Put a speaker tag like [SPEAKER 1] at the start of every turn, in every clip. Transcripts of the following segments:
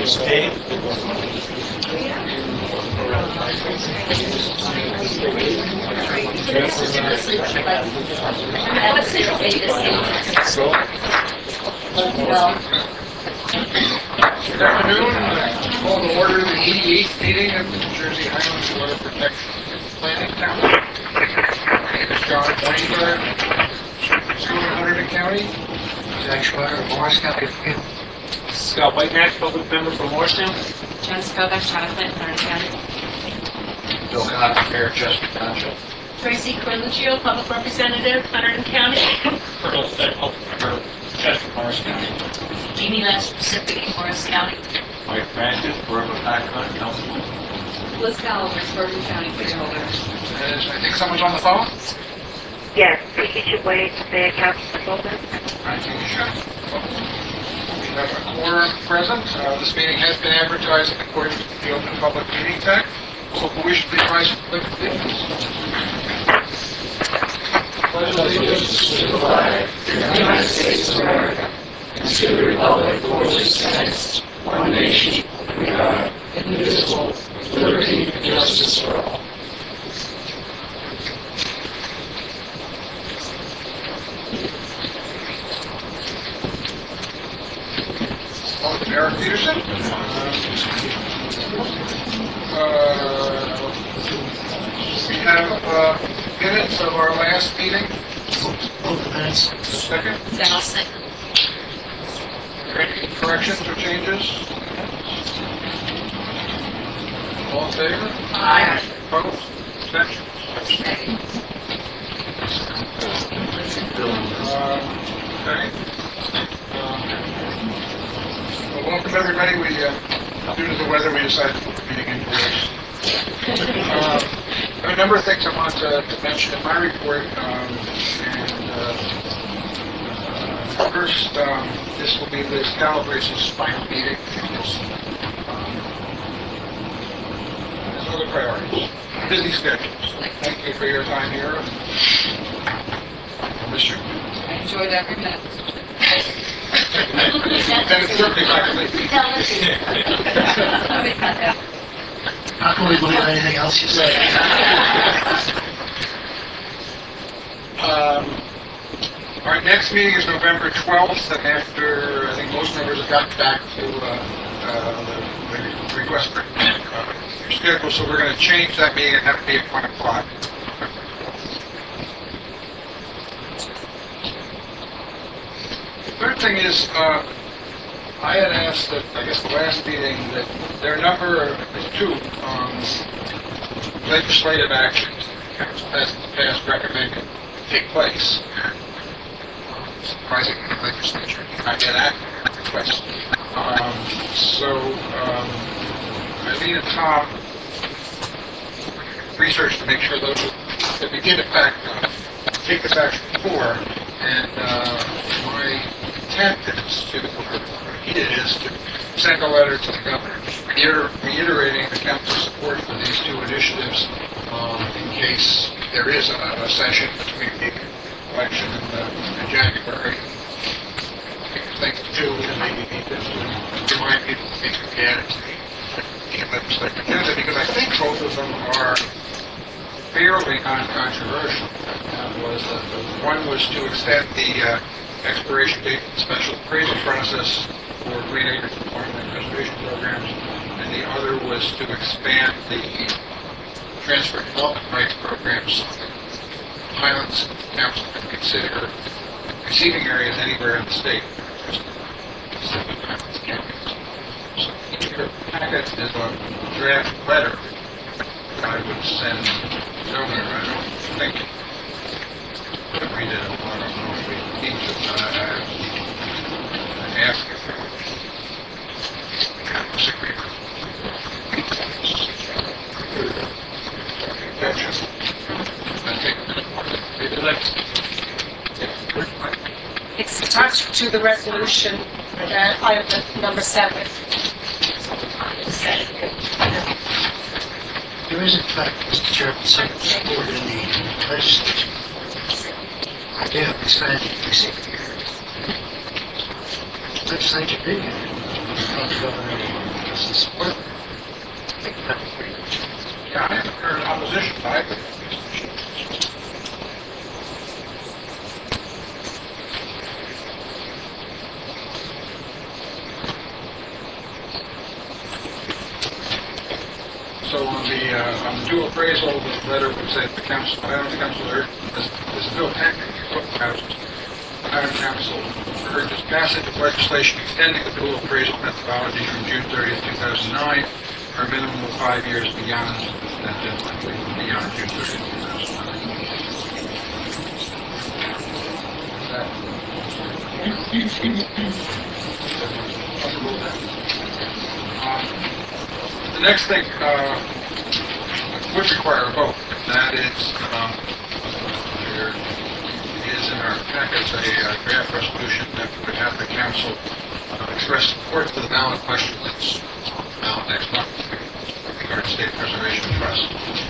[SPEAKER 1] Good afternoon. Call to order the 88th meeting of the New Jersey Highlands Water Protection Planning Council. My name is John Weinberg, School of Hunterdon County. Jack Schwager, Morris County.
[SPEAKER 2] Scott Whitenack, public member from Morristown.
[SPEAKER 3] Jen Skoga, Jonathan, Hunterdon County.
[SPEAKER 1] Bill Connor, Mayor, Chester Township.
[SPEAKER 3] Tracy Corluccio, public representative, Hunterdon County.
[SPEAKER 2] Colonel Fed, public member, Chester, Morris County.
[SPEAKER 3] Jeannie Last, Pacific, Morris County.
[SPEAKER 2] Mike Francis, Bourbon Packard, Councilman.
[SPEAKER 3] Liz Galloway, Bourbon County, freeholder.
[SPEAKER 1] I think someone's on the phone.
[SPEAKER 4] Yes, Vicky should wait to say account consultant.
[SPEAKER 1] I think you should. We have a quorum present. This meeting has been advertised in accordance with the Open Public Meetings Act. So we should be rise to pledge allegiance. Pledge allegiance to the flag of the United States of America and to the republic for which it stands, one nation, under God, indivisible, with liberty and justice for all. Eric Peterson. We have minutes of our last meeting. Second.
[SPEAKER 3] Then I'll second.
[SPEAKER 1] Any corrections or changes? All in favor?
[SPEAKER 3] Aye.
[SPEAKER 1] Opposed? Abstentions? Okay. Well, welcome everybody. We, due to the weather, we decided to put the meeting indoors. There are a number of things I want to mention in my report. First, this will be Liz Calabresi's final meeting. There's other priorities. Busy schedules. Thank you for your time here. Mr.
[SPEAKER 3] I enjoyed every minute.
[SPEAKER 1] And it's certainly back to me.
[SPEAKER 5] Not going to believe anything else you say.
[SPEAKER 1] Our next meeting is November 12th, and after I think most members have gotten back to the request for schedule, so we're going to change that meeting and have it be at 1 o'clock. The third thing is, I had asked at, I guess, the last meeting that there are a number of two legislative actions that the past recommended take place. Surprisingly, the legislature did not get that request. I lead Tom research to make sure those that we did in fact take this action for, and my intent is to, or needed is to send a letter to the governor reiterating the council's support for these two initiatives in case there is a session between the election and January. Things to do, and maybe need to remind people to think again and legislative agenda, because I think both of them are fairly non-controversial. One was to extend the expiration date of the special appraisal process for green acres and farmland restoration programs, and the other was to expand the transfer development rights programs so that Highlands Council can consider receiving areas anywhere in the state. So your packet is a draft letter that I would send Governor. I don't think I read it. I don't know if we need to. I ask if there disagree.
[SPEAKER 6] It's attached to the resolution, item number 7.
[SPEAKER 5] There is, in fact, Mr. Chairman, some support in the legislature. They have expanded receiving areas. Legislature did get it from the governor. express the support.
[SPEAKER 1] Yeah, I haven't heard opposition, but I agree. So on the due appraisal, the letter would say the council, Highland Council, there's a bill pending, Highland Council urges passage of legislation extending the dual appraisal methodology from June 30th, 2009, for a minimum of 5 years beyond that deadline, beyond June 30th, 2009. The next thing would require a vote. That is, there is in our packets a draft resolution that would have the council express support for the ballot question that's on the ballot next month regarding State Preservation Trust.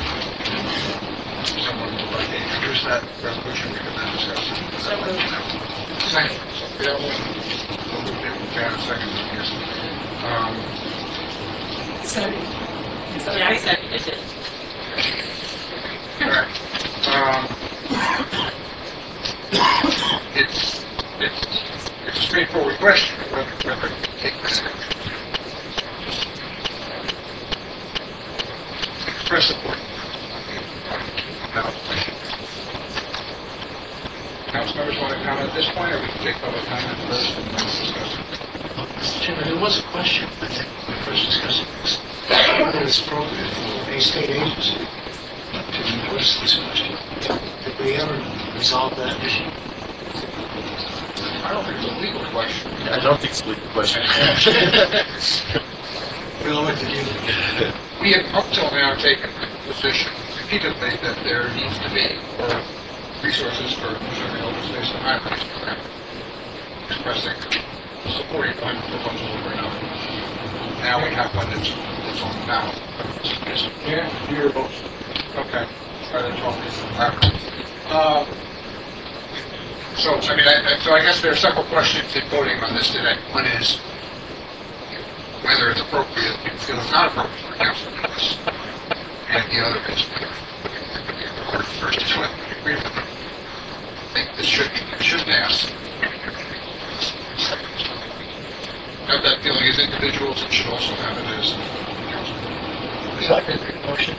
[SPEAKER 1] Someone would like to introduce that resolution, we can then discuss it. Second. So Bill, second, yes.
[SPEAKER 3] Yeah, I seconded it.
[SPEAKER 1] All right. It's a straightforward question whether to take this action. Express support. Ballot question. Council members want to comment at this point, or we can take public comment first and then discuss it?
[SPEAKER 5] Mr. Chairman, there was a question, I think, when we first discussed this. Whether it's appropriate for a state agency to endorse this question. Did we ever resolve that issue?
[SPEAKER 1] I don't think it's a legal question.
[SPEAKER 7] I don't think it's a legal question.
[SPEAKER 5] We'll look to do.
[SPEAKER 1] We have up till now taken the position repeatedly that there needs to be more resources for preserving open space and highways program, expressing supporting one proposal over another. Now we have one that's on the ballot. Yeah, your vote. Okay. So, I mean, I guess there are several questions in voting on this today. One is whether it's appropriate, you feel it's not appropriate for council to do this. And the other is, first is whether you agree with it. I think this should pass. Have that feeling as individuals, and should also have it as council.
[SPEAKER 5] Motion.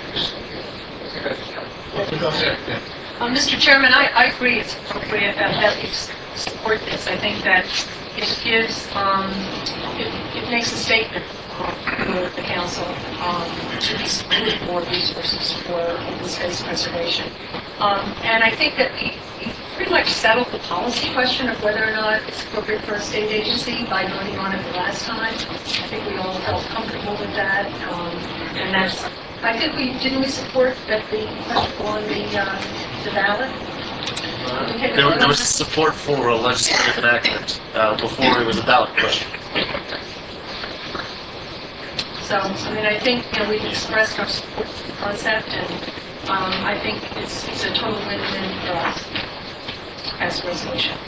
[SPEAKER 6] Mr. Chairman, I agree it's appropriate that we support this. I think that it gives, it makes a statement for the council to be supporting more resources for open space preservation. And I think that we pretty much settled the policy question of whether or not it's appropriate for a state agency by voting on it the last time. I think we all felt comfortable with that. And that's, I think didn't we support that on the ballot?
[SPEAKER 7] There was support for a legislative enactment before it was a ballot question.
[SPEAKER 6] So, I mean, I think we've expressed our support for the concept, and I think it's a total win-win for us as a resolution.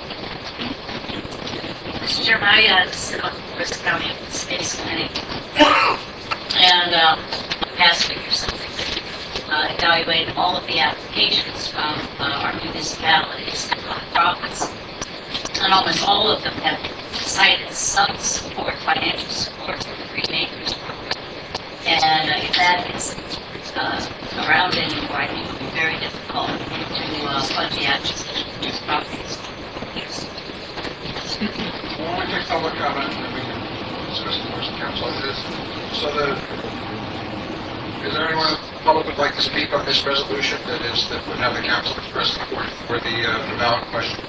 [SPEAKER 3] Mr. Chairman, I sit on the Bristol County Space Committee, and past week or something, evaluated all of the applications from our municipalities and nonprofits, and almost all of them have cited some support, financial support for the Green Acres program. And if that isn't around anymore, I think it would be very difficult to fund the acquisition of these properties. Yes.
[SPEAKER 1] Well, I take public comment, and then we can discuss the first council. Is there anyone in the public would like to speak on this resolution that would have the council express support for the ballot question?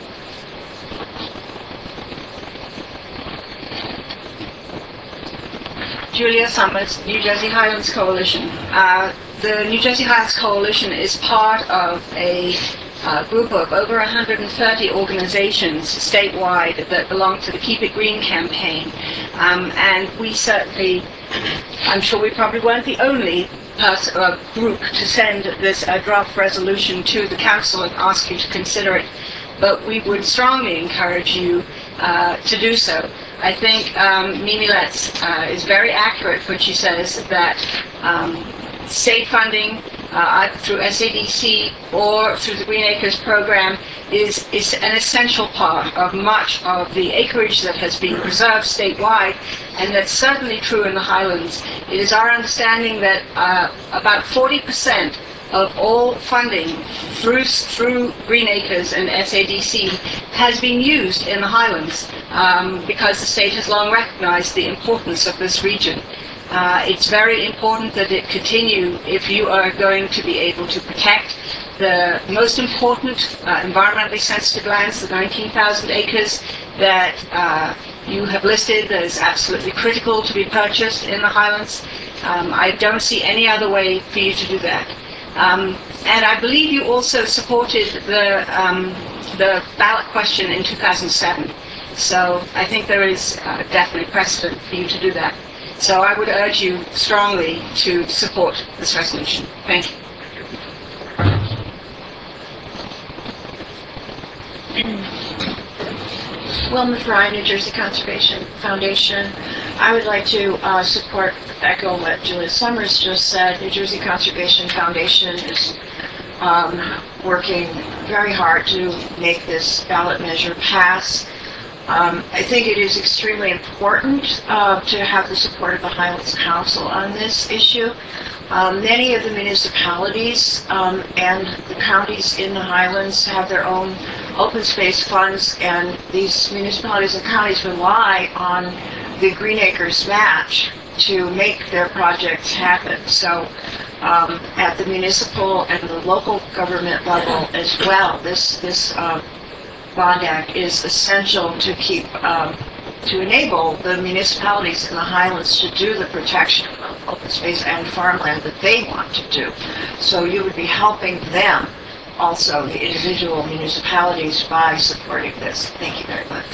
[SPEAKER 8] Julia Summers, New Jersey Highlands Coalition. The New Jersey Highlands Coalition is part of a group of over 130 organizations statewide that belong to the Keep It Green campaign. And we certainly, I'm sure we probably weren't the only group to send this draft resolution to the council and ask you to consider it. But we would strongly encourage you to do so. I think Mimi Letts is very accurate when she says that state funding either through SADC or through the Green Acres program is an essential part of much of the acreage that has been preserved statewide, and that's certainly true in the Highlands. It is our understanding that about 40% of all funding through Green Acres and SADC has been used in the Highlands because the state has long recognized the importance of this region. It's very important that it continue if you are going to be able to protect the most important environmentally sensitive lands, the 19,000 acres that you have listed as absolutely critical to be purchased in the Highlands. I don't see any other way for you to do that. And I believe you also supported the ballot question in 2007. So I think there is definitely precedent for you to do that. So I would urge you strongly to support this resolution. Thank you.
[SPEAKER 9] Wilma Fry, New Jersey Conservation Foundation. I would like to echo what Julia Summers just said. New Jersey Conservation Foundation is working very hard to make this ballot measure pass. I think it is extremely important to have the support of the Highlands Council on this issue. Many of the municipalities and the counties in the Highlands have their own open space funds, and these municipalities and counties rely on the Green Acres match to make their projects happen. So at the municipal and the local government level as well, this Bond Act is essential to keep to enable the municipalities in the Highlands to do the protection of open space and farmland that they want to do. So you would be helping them, also the individual municipalities, by supporting this. Thank you very much.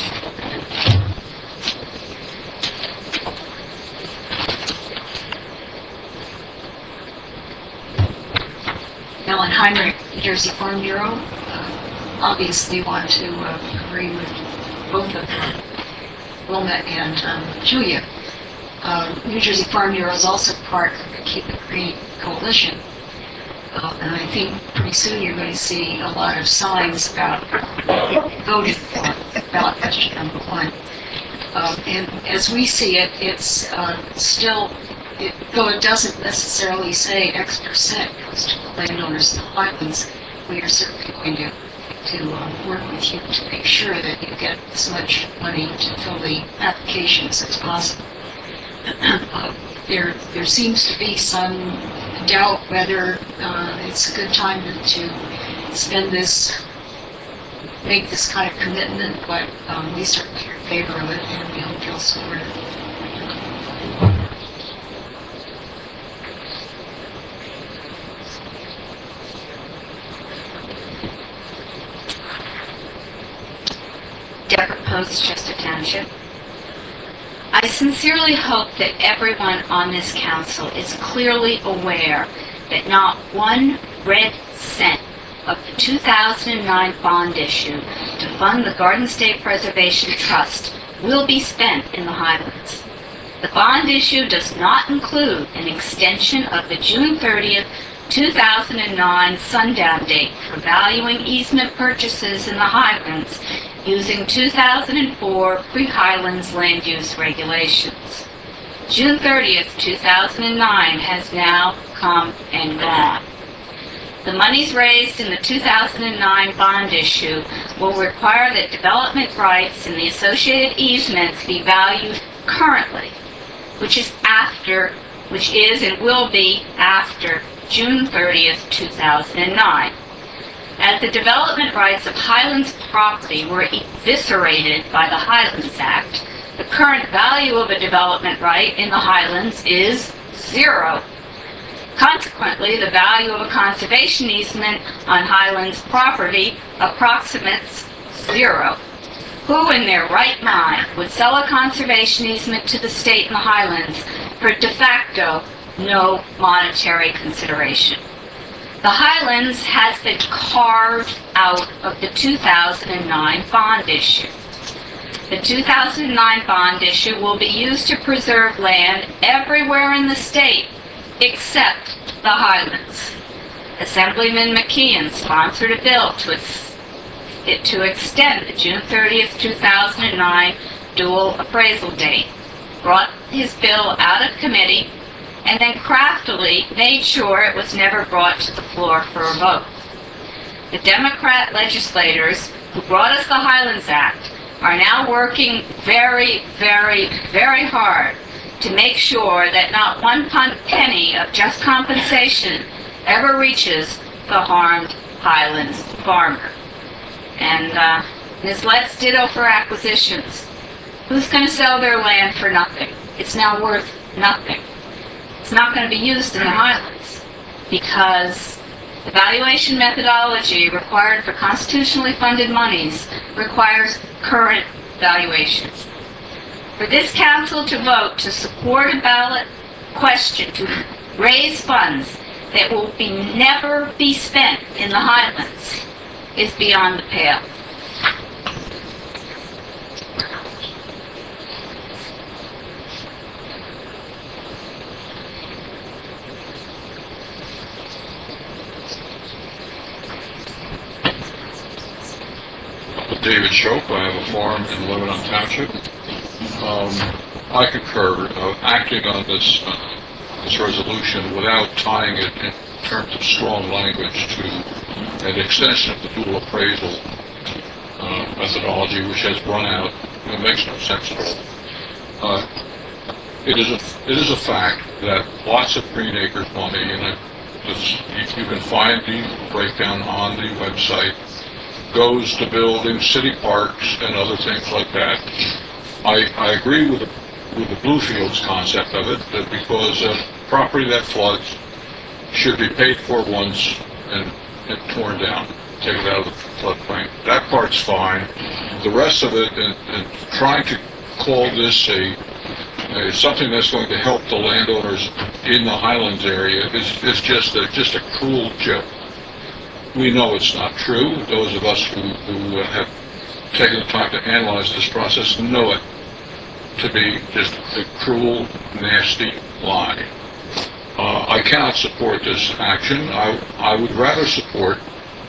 [SPEAKER 10] Ellen Heinrich, New Jersey Farm Bureau. Obviously want to agree with both of them, Wilma and Julia. New Jersey Farm Bureau is also part of the Keep It Green Coalition. And I think pretty soon you're going to see a lot of signs about voting for ballot question number 1. And as we see it, it's still, though it doesn't necessarily say X% goes to the landowners in the Highlands, we are certainly going to work with you to make sure that you get as much money to fill the applications as possible. There seems to be some doubt whether it's a good time to spend this, make this kind of commitment, but we certainly are in favor of it, and we hope you'll support it.
[SPEAKER 3] Deborah Post, Chester Township. I sincerely hope that everyone on this council is clearly aware that not one red cent of the 2009 bond issue to fund the Garden State Preservation Trust will be spent in the Highlands. The bond issue does not include an extension of the June 30th, 2009 sundown date for valuing easement purchases in the Highlands using 2004 Pre-Highlands land use regulations. June 30th, 2009 has now come and gone. The monies raised in the 2009 bond issue will require that development rights and the associated easements be valued currently, which is and will be after June 30th, 2009. As the development rights of Highlands property were eviscerated by the Highlands Act, the current value of a development right in the Highlands is 0. Consequently, the value of a conservation easement on Highlands property approximates 0. Who in their right mind would sell a conservation easement to the state in the Highlands for de facto no monetary consideration? The Highlands has been carved out of the 2009 bond issue.
[SPEAKER 11] The 2009 bond issue will be used to preserve land everywhere in the state except the Highlands. Assemblyman McKeon sponsored a bill to extend the June 30th, 2009 dual appraisal date, brought his bill out of committee, and then craftily made sure it was never brought to the floor for a vote. The Democrat legislators who brought us the Highlands Act are now working very, very, very hard to make sure that not one penny of just compensation ever reaches the harmed Highlands farmer. And Ms. Letts ditto for acquisitions. Who's going to sell their land for nothing? It's now worth nothing. It's not going to be used in the Highlands because the valuation methodology required for constitutionally funded monies requires current valuations. For this council to vote to support a ballot question to raise funds that will never be spent in the Highlands is beyond the pale.
[SPEAKER 12] David Shope. I have a farm in Lebanon Township. I concur acting on this resolution without tying it in terms of strong language to an extension of the dual appraisal methodology, which has run out. It makes no sense at all. It is a fact that lots of Green Acres money, and you can find the breakdown on the website, goes to building city parks and other things like that. I agree with the Bluefields concept of it, that because property that floods should be paid for once and torn down, take it out of the floodplain. That part's fine. The rest of it, and trying to call this something that's going to help the landowners in the Highlands area is just a cruel joke. We know it's not true. Those of us who have taken the time to analyze this process know it to be just a cruel, nasty lie. I cannot support this action. I would rather support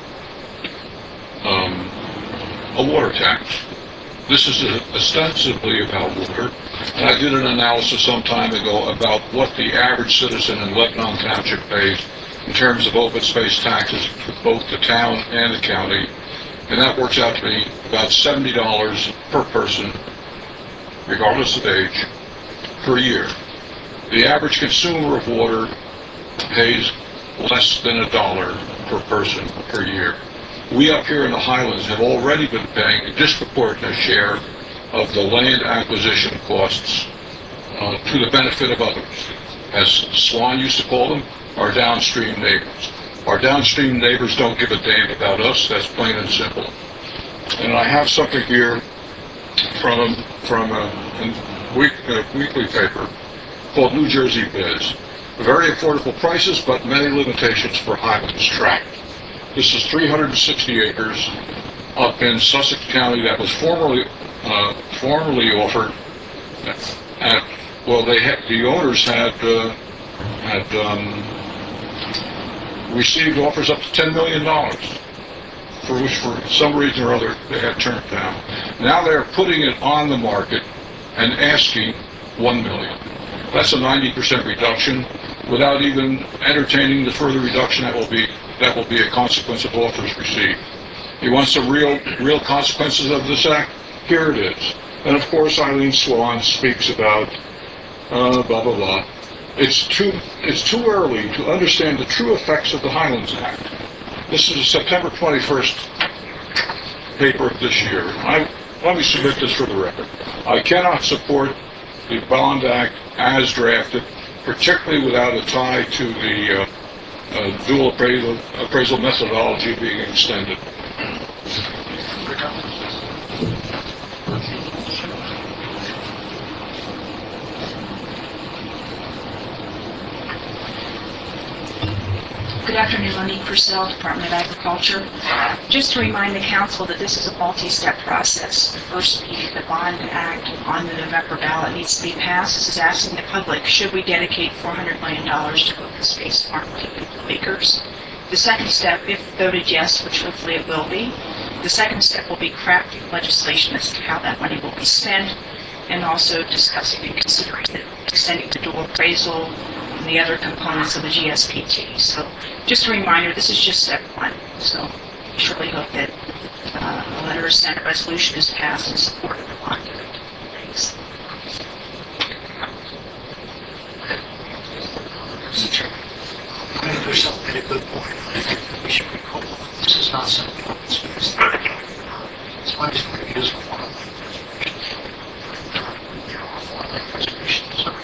[SPEAKER 12] a water tax. This is ostensibly about water. And I did an analysis some time ago about what the average citizen in Lebanon Township pays in terms of open space taxes for both the town and the county, and that works out to be about $70 per person, regardless of age, per year. The average consumer of water pays less than $1 per person per year. We up here in the Highlands have already been paying a disproportionate share of the land acquisition costs to the benefit of others. As Swan used to call them, our downstream neighbors. Our downstream neighbors don't give a damn about us, that's plain and simple. And I have something here from a weekly paper called New Jersey Biz. Very affordable prices, but many limitations for Highlands tract. This is 360 acres up in Sussex County that was formerly offered at, well, the owners had received offers up to $10 million, for which for some reason or other they had turned down. Now they're putting it on the market and asking $1 million. That's a 90% reduction without even entertaining the further reduction that will be a consequence of offers received. You want some real consequences of this act? Here it is. And of course Eileen Swan speaks about blah blah blah. It's too early to understand the true effects of the Highlands Act. This is a September 21st paper of this year. Let me submit this for the record. I cannot support the Bond Act as drafted, particularly without a tie to the dual appraisal methodology being extended.
[SPEAKER 10] Good afternoon, Monique Purcell, Department of Agriculture. Just to remind the council that this is a multi-step process. The first, the bond act on the November ballot needs to be passed. This is asking the public, should we dedicate $400 million to open space farm acres? The second step, if voted yes, which hopefully it will be, the second step will be crafting legislation as to how that money will be spent, and also discussing and considering extending the dual appraisal and the other components of the GSPT. So just a reminder, this is just step one. So I surely hope that a letter of Senate resolution is passed in support of the bond. Thanks.
[SPEAKER 5] Mr. Chairman, I think Michelle made a good point. I think that we should recall this is not something open space. It's money for the use of farmland preservation.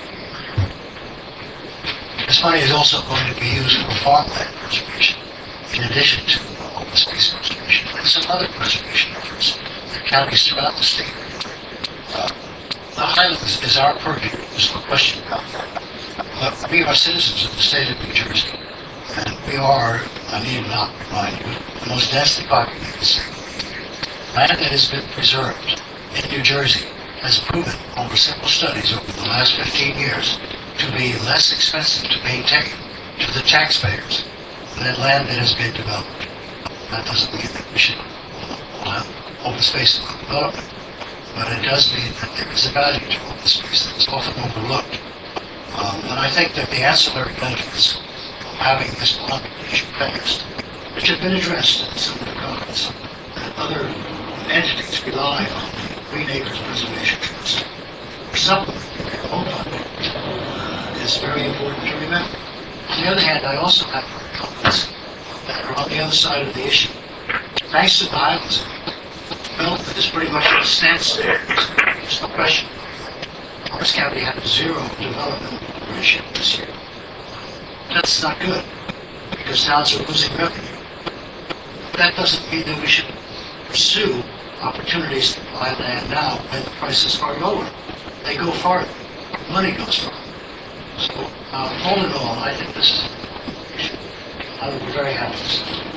[SPEAKER 5] This money is also going to be used for farmland preservation, in addition to open space preservation and some other preservation efforts in counties throughout the state. The Highlands is our purview. There's no question about that. We are citizens of the state of New Jersey, and we are, I need not remind you, the most densely populated state. Land that has been preserved in New Jersey has proven over several studies over the last 15 years to be less expensive to maintain to the taxpayers than land that has been developed. That doesn't mean that we should have open space development, but it does mean that there is a value to open space that is often overlooked. And I think that the ancillary benefits of having this bond issue passed, which have been addressed in some of the comments, that other entities rely on the Green Acres Preservation Trust for supplementing their own bond, is very important to remember. On the other hand, I also have heard comments that are on the other side of the issue. Thanks to the Highlands, development is pretty much at a standstill. There's no question. Morris County had zero development ratio this year. That's not good, because towns are losing revenue. That doesn't mean that we should pursue opportunities to buy land now when the prices are lower. They go farther. Money goes farther. So, all in all, I think this is an issue. I would be very happy to see it.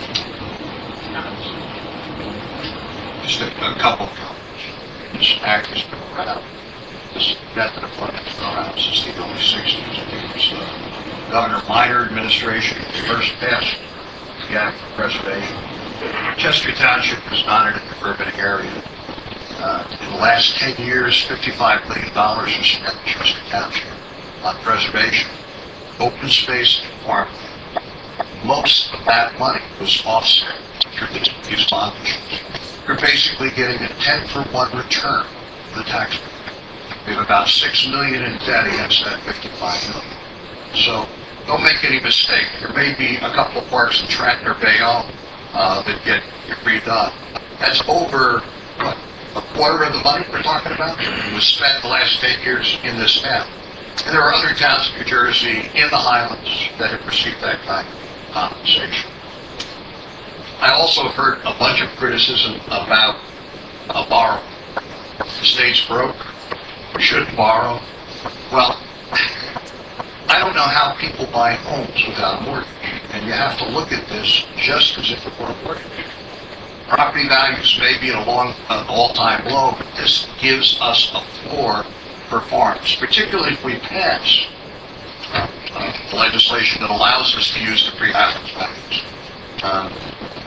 [SPEAKER 12] Just a couple of comments. This act has been around. This method of funding has been around since the early 60s. I think it was Governor Minor administration first passed the Act for Preservation. Chester Township is not in an urban area. In the last 10 years, $55 million was spent in Chester Township on preservation, open space, and farmland. Most of that money was offset through these bond issues. You're basically getting a 10-for-1 return for the taxpayer. We have about $6 million in debt against that $55 million. So don't make any mistake. There may be a couple of parks in Trenton or Bayonne that get redone. That's over, what, a quarter of the money we're talking about was spent the last 8 years in this town. And there are other towns in New Jersey in the Highlands that have received that kind of compensation. I also heard a bunch of criticism about borrowing. The state's broke. We shouldn't borrow. Well, I don't know how people buy homes without a mortgage. And you have to look at this just as if it were a mortgage. Property values may be at an all-time low, but this gives us a floor for farms, particularly if we pass legislation that allows us to use the pre-Highlands values.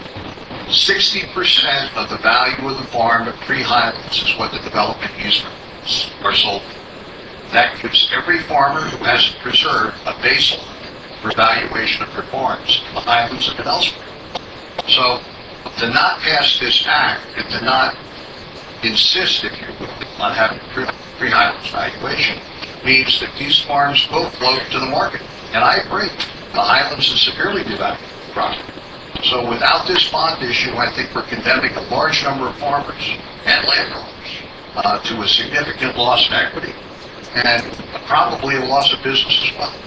[SPEAKER 12] 60% of the value of the farm at pre-Highlands is what the development easements are sold for. That gives every farmer who has it preserved a baseline for valuation of their farms in the Highlands and elsewhere. So to not pass this act and to not insist, if you will, on having pre-Highlands valuation means that these farms will float to the market. And I agree, the Highlands is severely devalued property. So without this bond issue, I think we're condemning a large number of farmers and landowners to a significant loss in equity and probably a loss of business as well.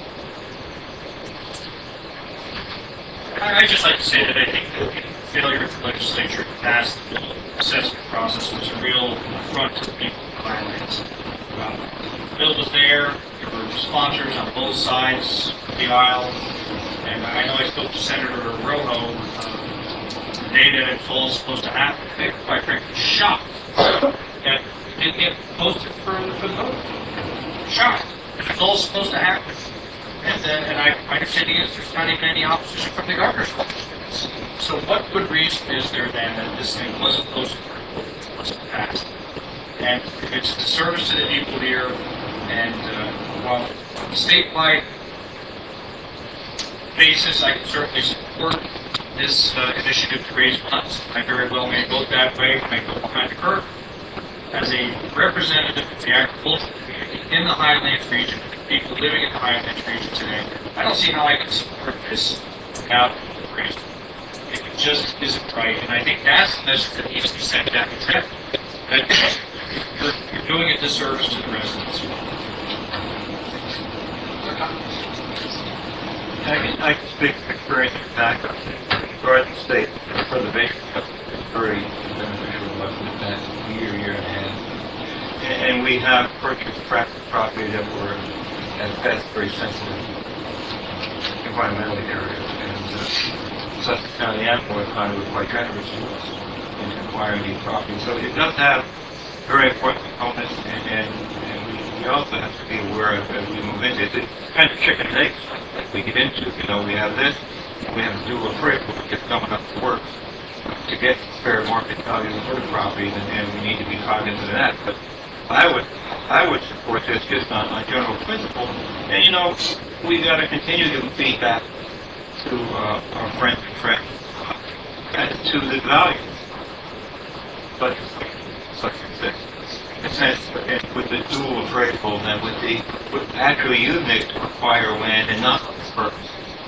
[SPEAKER 2] I'd just like to say that I think the failure of the legislature to pass the assessment process was a real affront to the people of the Highlands. The bill was there were sponsors on both sides of the aisle, and I know I spoke to Senator Rojo day that it's all supposed to happen, they were quite frankly shocked that it didn't get posted for the vote. Shocked. It's all supposed to happen. And I understand there's not even any opposition from the governor's office. So what good reason is there then that this thing wasn't posted for, wasn't passed? And it's a service to the people here, and while on a statewide basis, I can certainly support this initiative to raise funds. I very well may vote that way, may go behind the curve. As a representative of the agricultural community in the Highlands region, people living in the Highlands region today, I don't see how I can support this without raising. It just isn't right, and I think that's the message that needs to be sent down the track. That you're doing a disservice to the residents.
[SPEAKER 13] I can speak from experience and background. Regarding the state preservation efforts, it's very beneficial to us in the past year and a half. And we have purchased tracts of property that were at best very sensitive environmental areas. And Sussex County Animal Economy was quite generous to us in acquiring these properties. So it does have very important components, and we also have to be aware of as we move into it. It's kind of chicken and eggs that we get into. You know, we have this, we have to do a break when we get coming up to work to get fair market value for the properties, and we need to be cognizant of that. But I would support this just on general principle. And you know, we got to continue giving feedback to our friends and friends as to the value such as this. In a sense, with the dual appraisal and with actually using it to acquire land and not for this purpose.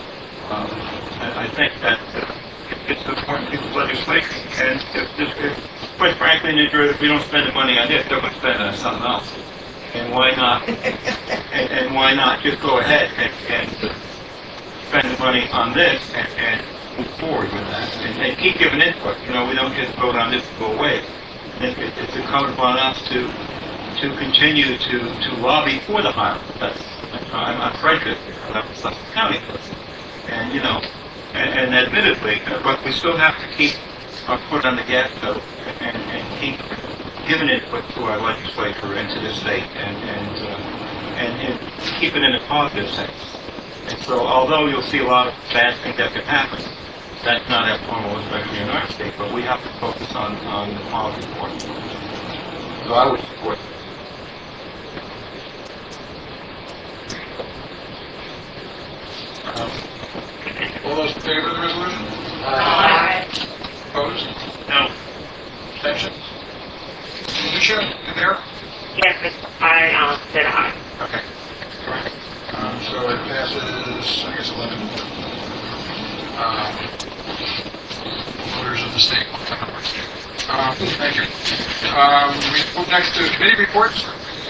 [SPEAKER 13] I think that it's important piece of legislation, and if quite frankly, in New Jersey, if we don't spend the money on this, they're going to spend it on something else. And why not? and why not just go ahead and spend the money on this and move forward with that, and keep giving input. You know, we don't just vote on this and go away. It's incumbent upon us to continue to lobby for the Highlands. I'm prejudiced because I'm from Sussex County, and you know, and admittedly, but we still have to keep our foot on the gas pedal and keep giving input to our legislature and to the state, and keep it in a positive sense. And so, although you'll see a lot of bad things that can happen, that's not abnormal, especially in our state, but we have to focus on the positive part. So I would support it.
[SPEAKER 1] All those in favor of the resolution?
[SPEAKER 4] Aye.
[SPEAKER 1] Opposed?
[SPEAKER 2] No.
[SPEAKER 1] Abstentions? Alicia, you there?
[SPEAKER 4] Yes, I said aye.
[SPEAKER 1] Okay. So it passes, I guess, 11 voters of the state. Thank you. We move next to committee reports.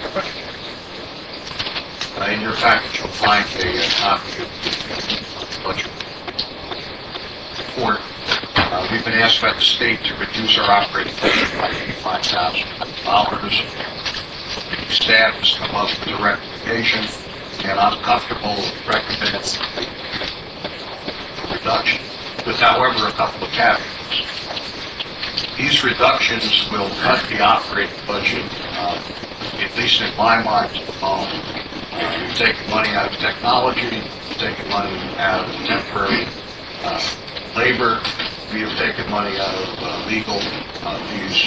[SPEAKER 12] In your package, you'll find a copy of the budget report. We've been asked by the state to reduce our operating budget by $85,000. The staff has come up with a recommendation, and I'm comfortable recommending reduction, with, however, a couple of caveats. These reductions will cut the operating budget, at least in my mind, to the following. You're taking money out of technology, you're taking money out of temporary labor, you're taking money out of legal fees,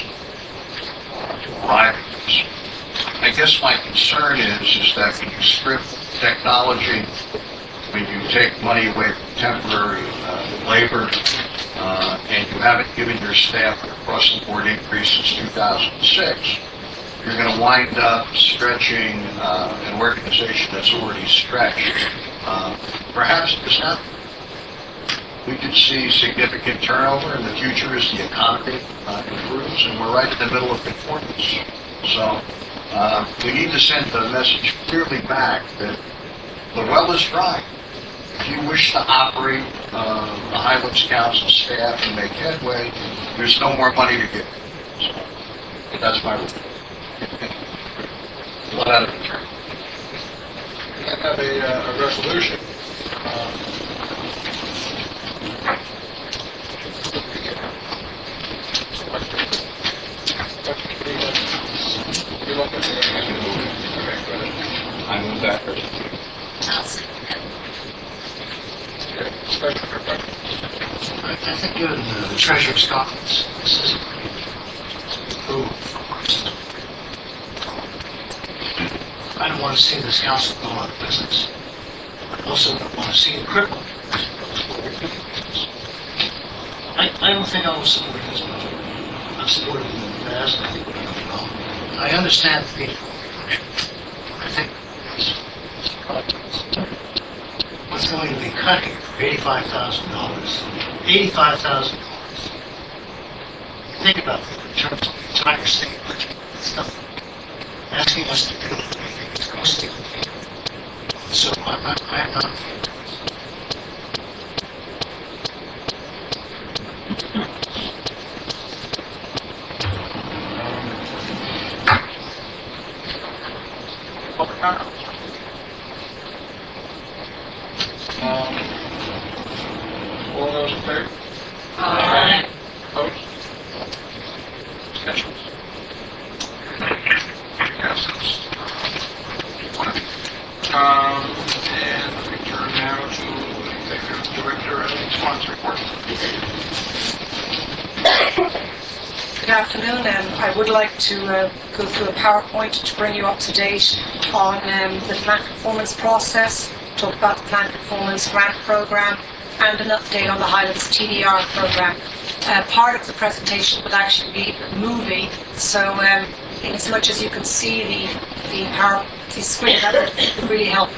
[SPEAKER 12] bribes. I guess my concern is that when you strip technology, when you take money away from temporary labor, and you haven't given your staff an across-the-board increase since 2006, you're going to wind up stretching an organization that's already stretched. Perhaps at this time, we could see significant turnover in the future as the economy improves, and we're right in the middle of conformance. So we need to send the message clearly back that the well is dry. If you wish to operate the Highlands Council staff and make headway, there's no more money to give. So that's my rule. Let out of the term.
[SPEAKER 1] I have a resolution. You're welcome to move it. Okay, go ahead.
[SPEAKER 13] I move that.
[SPEAKER 3] I'll second that.
[SPEAKER 1] Okay, discussion or question?
[SPEAKER 5] I think given the treasurer's comments, this is approved, of course. I don't want to see this council go out of business. I also don't want to see it crippled. I don't think I will support this budget. I've supported it in the past, I think we're going to develop. I understand the need for inflation. I think what's going to be cut here for $85,000? $85,000. Think about it in terms of the entire state budget. It's nothing. Asking us to do anything is costly. So I'm not in favor of this.
[SPEAKER 1] Public comment? All those in favor?
[SPEAKER 3] Aye.
[SPEAKER 1] Opposed? Abstentions? Passes. And we turn now to Executive Director and Sponsor Report.
[SPEAKER 6] Good afternoon, and I would like to go through a PowerPoint to bring you up to date on the plant performance process, talk about the plant performance grant program, and an update on the Highlands TDR program. Part of the presentation would actually be a movie, so in as much as you can see the screen, that would really help.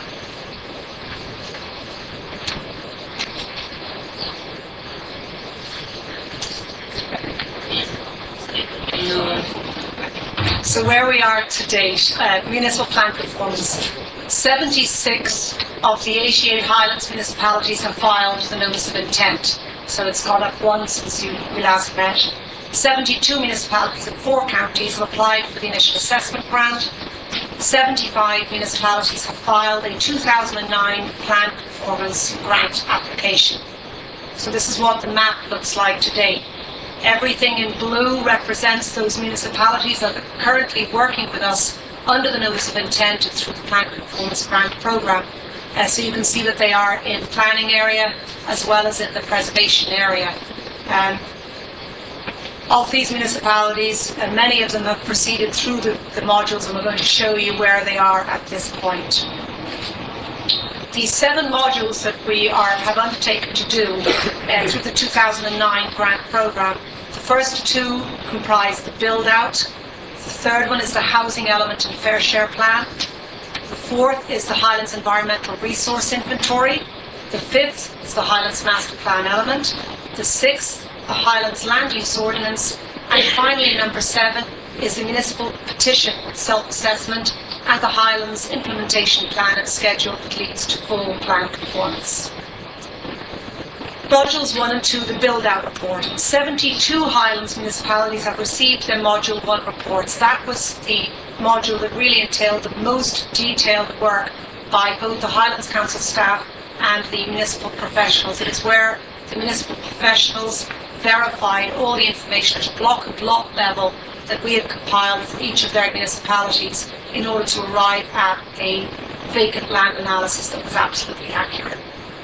[SPEAKER 6] So where we are to date, municipal plant performance. 76 of the 88 Highlands municipalities have filed the notice of intent. So it's gone up one since we last met. 72 municipalities in 4 counties have applied for the initial assessment grant. 75 municipalities have filed a 2009 plant performance grant application. So this is what the map looks like today. Everything in blue represents those municipalities that are currently working with us under the notice of intent through the plant performance grant program. So you can see that they are in the planning area as well as in the preservation area. Of these municipalities, many of them have proceeded through the modules, and we're going to show you where they are at this point. The 7 modules that we have undertaken to do through the 2009 grant program, the first 2 comprise the build-out, the third one is the housing element and fair share plan, the 4th is the Highlands Environmental Resource Inventory, the 5th is the Highlands Master Plan element, the 6th, the Highlands Land Use Ordinance, and finally number 7 is the Municipal Petition Self-Assessment and the Highlands Implementation Plan and Schedule that leads to full plan performance. Modules 1 and 2, the build-out report. 72 Highlands municipalities have received their Module 1 reports. That was the module that really entailed the most detailed work by both the Highlands Council staff and the municipal professionals. It is where the municipal professionals verified all the information at block and lot level that we had compiled for each of their municipalities in order to arrive at a vacant land analysis that was absolutely accurate.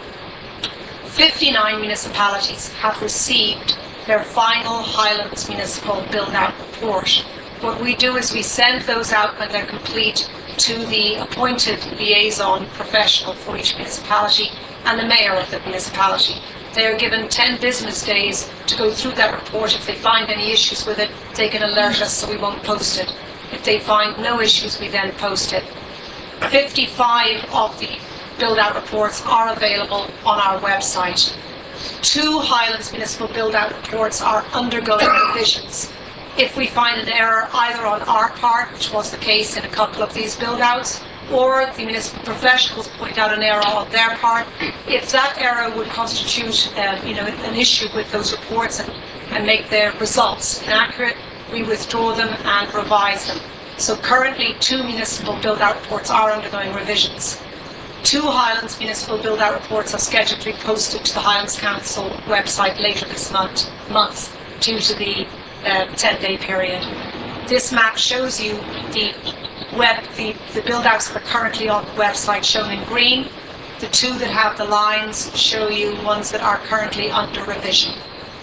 [SPEAKER 6] 59 municipalities have received their final Highlands Municipal Build-Out Report. What we do is we send those out when they're complete to the appointed liaison professional for each municipality and the mayor of the municipality. They are given 10 business days to go through that report. If they find any issues with it, they can alert us so we won't post it. If they find no issues, we then post it. 55 of the build-out reports are available on our website. 2 Highlands Municipal Build-Out reports are undergoing revisions. If we find an error either on our part, which was the case in a couple of these build-outs, or the municipal professionals point out an error on their part, if that error would constitute an issue with those reports and make their results inaccurate, we withdraw them and revise them. So currently 2 municipal build-out reports are undergoing revisions. 2 Highlands Municipal Build-Out reports are scheduled to be posted to the Highlands Council website later this month due to the 10-day period. This map shows you the build-outs that are currently on the website shown in green. The two that have the lines show you ones that are currently under revision.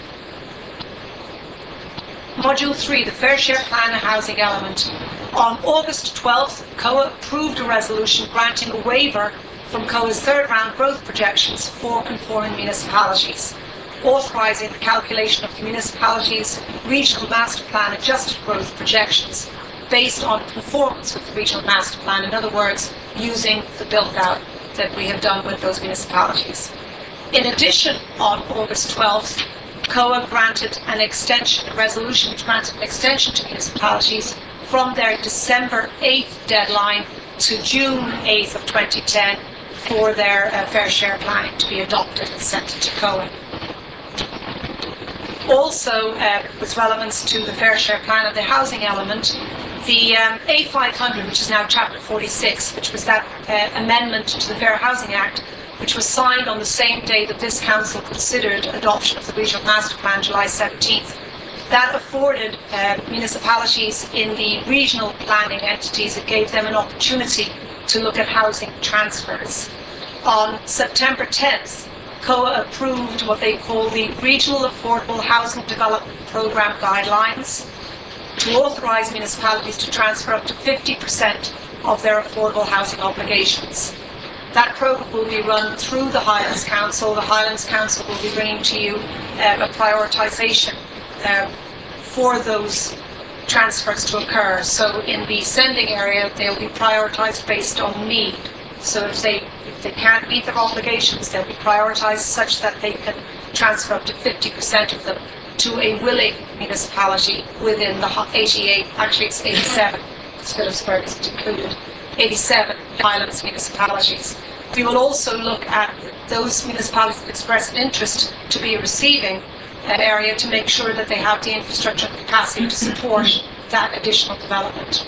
[SPEAKER 6] Module 3, the Fair Share Plan and Housing Element. On August 12th, COA approved a resolution granting a waiver from COA's third round growth projections for conforming municipalities, authorising the calculation of the municipalities' regional master plan adjusted growth projections based on conformance with the regional master plan, in other words, using the build-out that we have done with those municipalities. In addition, on August 12th, COA granted an extension, a resolution which granted an extension to municipalities from their December 8th deadline to June 8th of 2010 for their fair share planning to be adopted and sent to COA. Also, with relevance to the fair share plan of the housing element, the A500, which is now Chapter 46, which was that amendment to the Fair Housing Act, which was signed on the same day that this council considered adoption of the Regional Master Plan, July 17th. That afforded municipalities in the regional planning entities, it gave them an opportunity to look at housing transfers. On September 10th, COA approved what they call the Regional Affordable Housing Development Programme Guidelines to authorise municipalities to transfer up to 50% of their affordable housing obligations. That programme will be run through the Highlands Council. The Highlands Council will be bringing to you a prioritisation for those transfers to occur. So in the sending area, they'll be prioritised based on need. So if they can't meet their obligations, they'll be prioritised such that they can transfer up to 50% of them to a willing municipality within the 88, actually it's 87, Phillipsburg is included, 87 Highlands municipalities. We will also look at those municipalities that express an interest to be receiving an area to make sure that they have the infrastructure and capacity to support that additional development.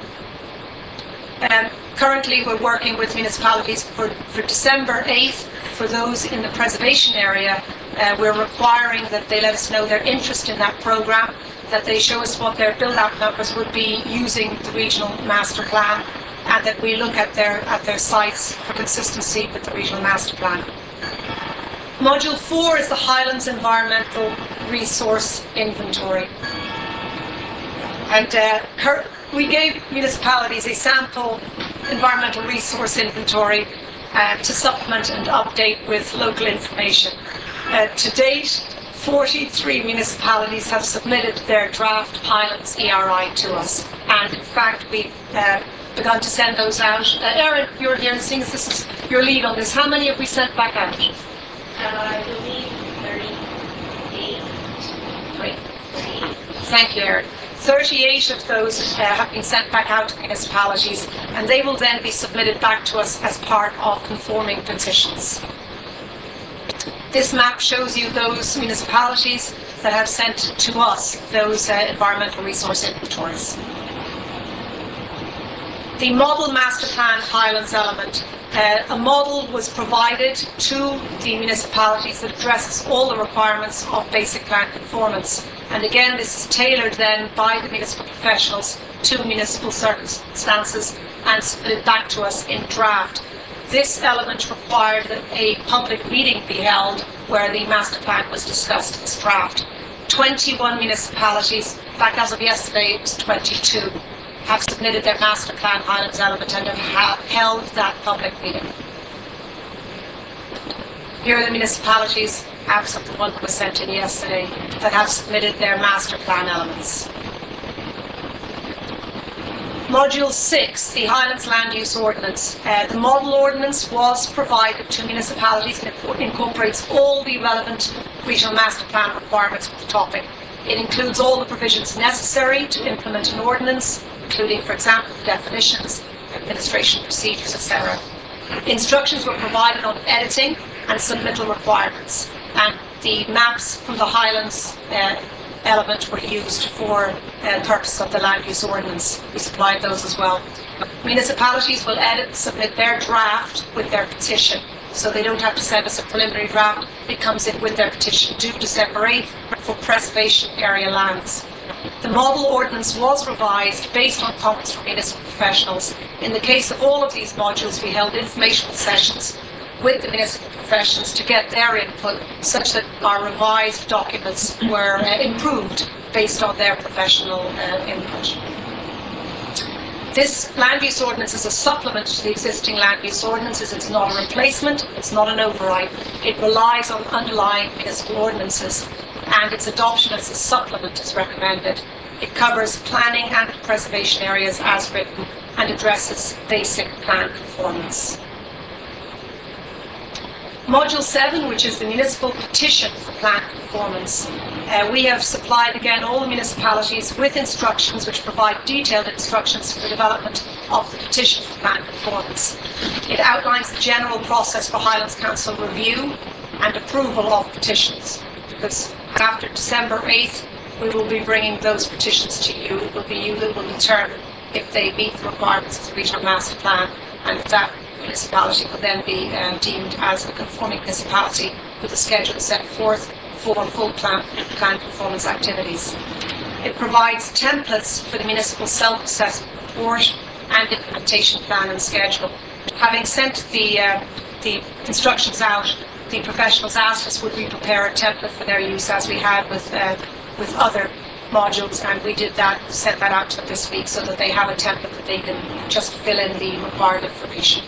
[SPEAKER 6] Currently, we're working with municipalities for December 8th. For those in the preservation area, we're requiring that they let us know their interest in that programme, that they show us what their build-out numbers would be using the regional master plan, and that we look at their sites for consistency with the regional master plan. Module 4 is the Highlands Environmental Resource Inventory. And we gave municipalities a sample environmental resource inventory to supplement and update with local information. To date, 43 municipalities have submitted their draft Highlands ERI to us. And in fact, we've begun to send those out. Erin, you're here, and seeing as this is your lead on this, how many have we sent back out?
[SPEAKER 3] I believe 38.
[SPEAKER 6] Great. Thank you, Erin. 38 of those have been sent back out to municipalities, and they will then be submitted back to us as part of conforming petitions. This map shows you those municipalities that have sent to us those environmental resource inventories. The Model Master Plan Highlands element. A model was provided to the municipalities that addresses all the requirements of basic plan conformance. And again, this is tailored then by the municipal professionals to municipal circumstances and submitted back to us in draft. This element required that a public meeting be held where the master plan was discussed as draft. 21 municipalities, in fact as of yesterday it was 22, have submitted their master plan Highlands element and have held that public meeting. Here are the municipalities, absent the one that was sent in yesterday, that have submitted their master plan elements. Module 6, the Highlands Land Use Ordinance. The model ordinance was provided to municipalities and it incorporates all the relevant regional master plan requirements for the topic. It includes all the provisions necessary to implement an ordinance, including, for example, definitions, administration procedures, etc. Instructions were provided on editing and submittal requirements, and the maps from the Highlands element were used for the purpose of the land use ordinance. We supplied those as well. Municipalities will edit and submit their draft with their petition, so they don't have to send us a preliminary draft. It comes in with their petition due December 8th for preservation area lands. The model ordinance was revised based on comments from municipal professionals. In the case of all of these modules, we held informational sessions with the municipal professions to get their input such that our revised documents were improved based on their professional input. This land use ordinance is a supplement to the existing land use ordinances. It's not a replacement, it's not an override. It relies on underlying municipal ordinances, and its adoption as a supplement is recommended. It covers planning and preservation areas as written and addresses basic plan conformance. Module 7, which is the municipal petition for plan conformance. We have supplied again all the municipalities with instructions which provide detailed instructions for the development of the petition for plan conformance. It outlines the general process for Highlands Council review and approval of petitions, because after December 8th we will be bringing those petitions to you. It will be you that will determine if they meet the requirements of the regional master plan, and if that municipality will then be deemed as a conforming municipality with a schedule set forth for full plan conformance activities. It provides templates for the municipal self-assessment report and implementation plan and schedule. Having sent the instructions out, the professionals asked us would we prepare a template for their use as we had with other modules, and we did that, sent that out to them this week so that they have a template that they can just fill in the required information.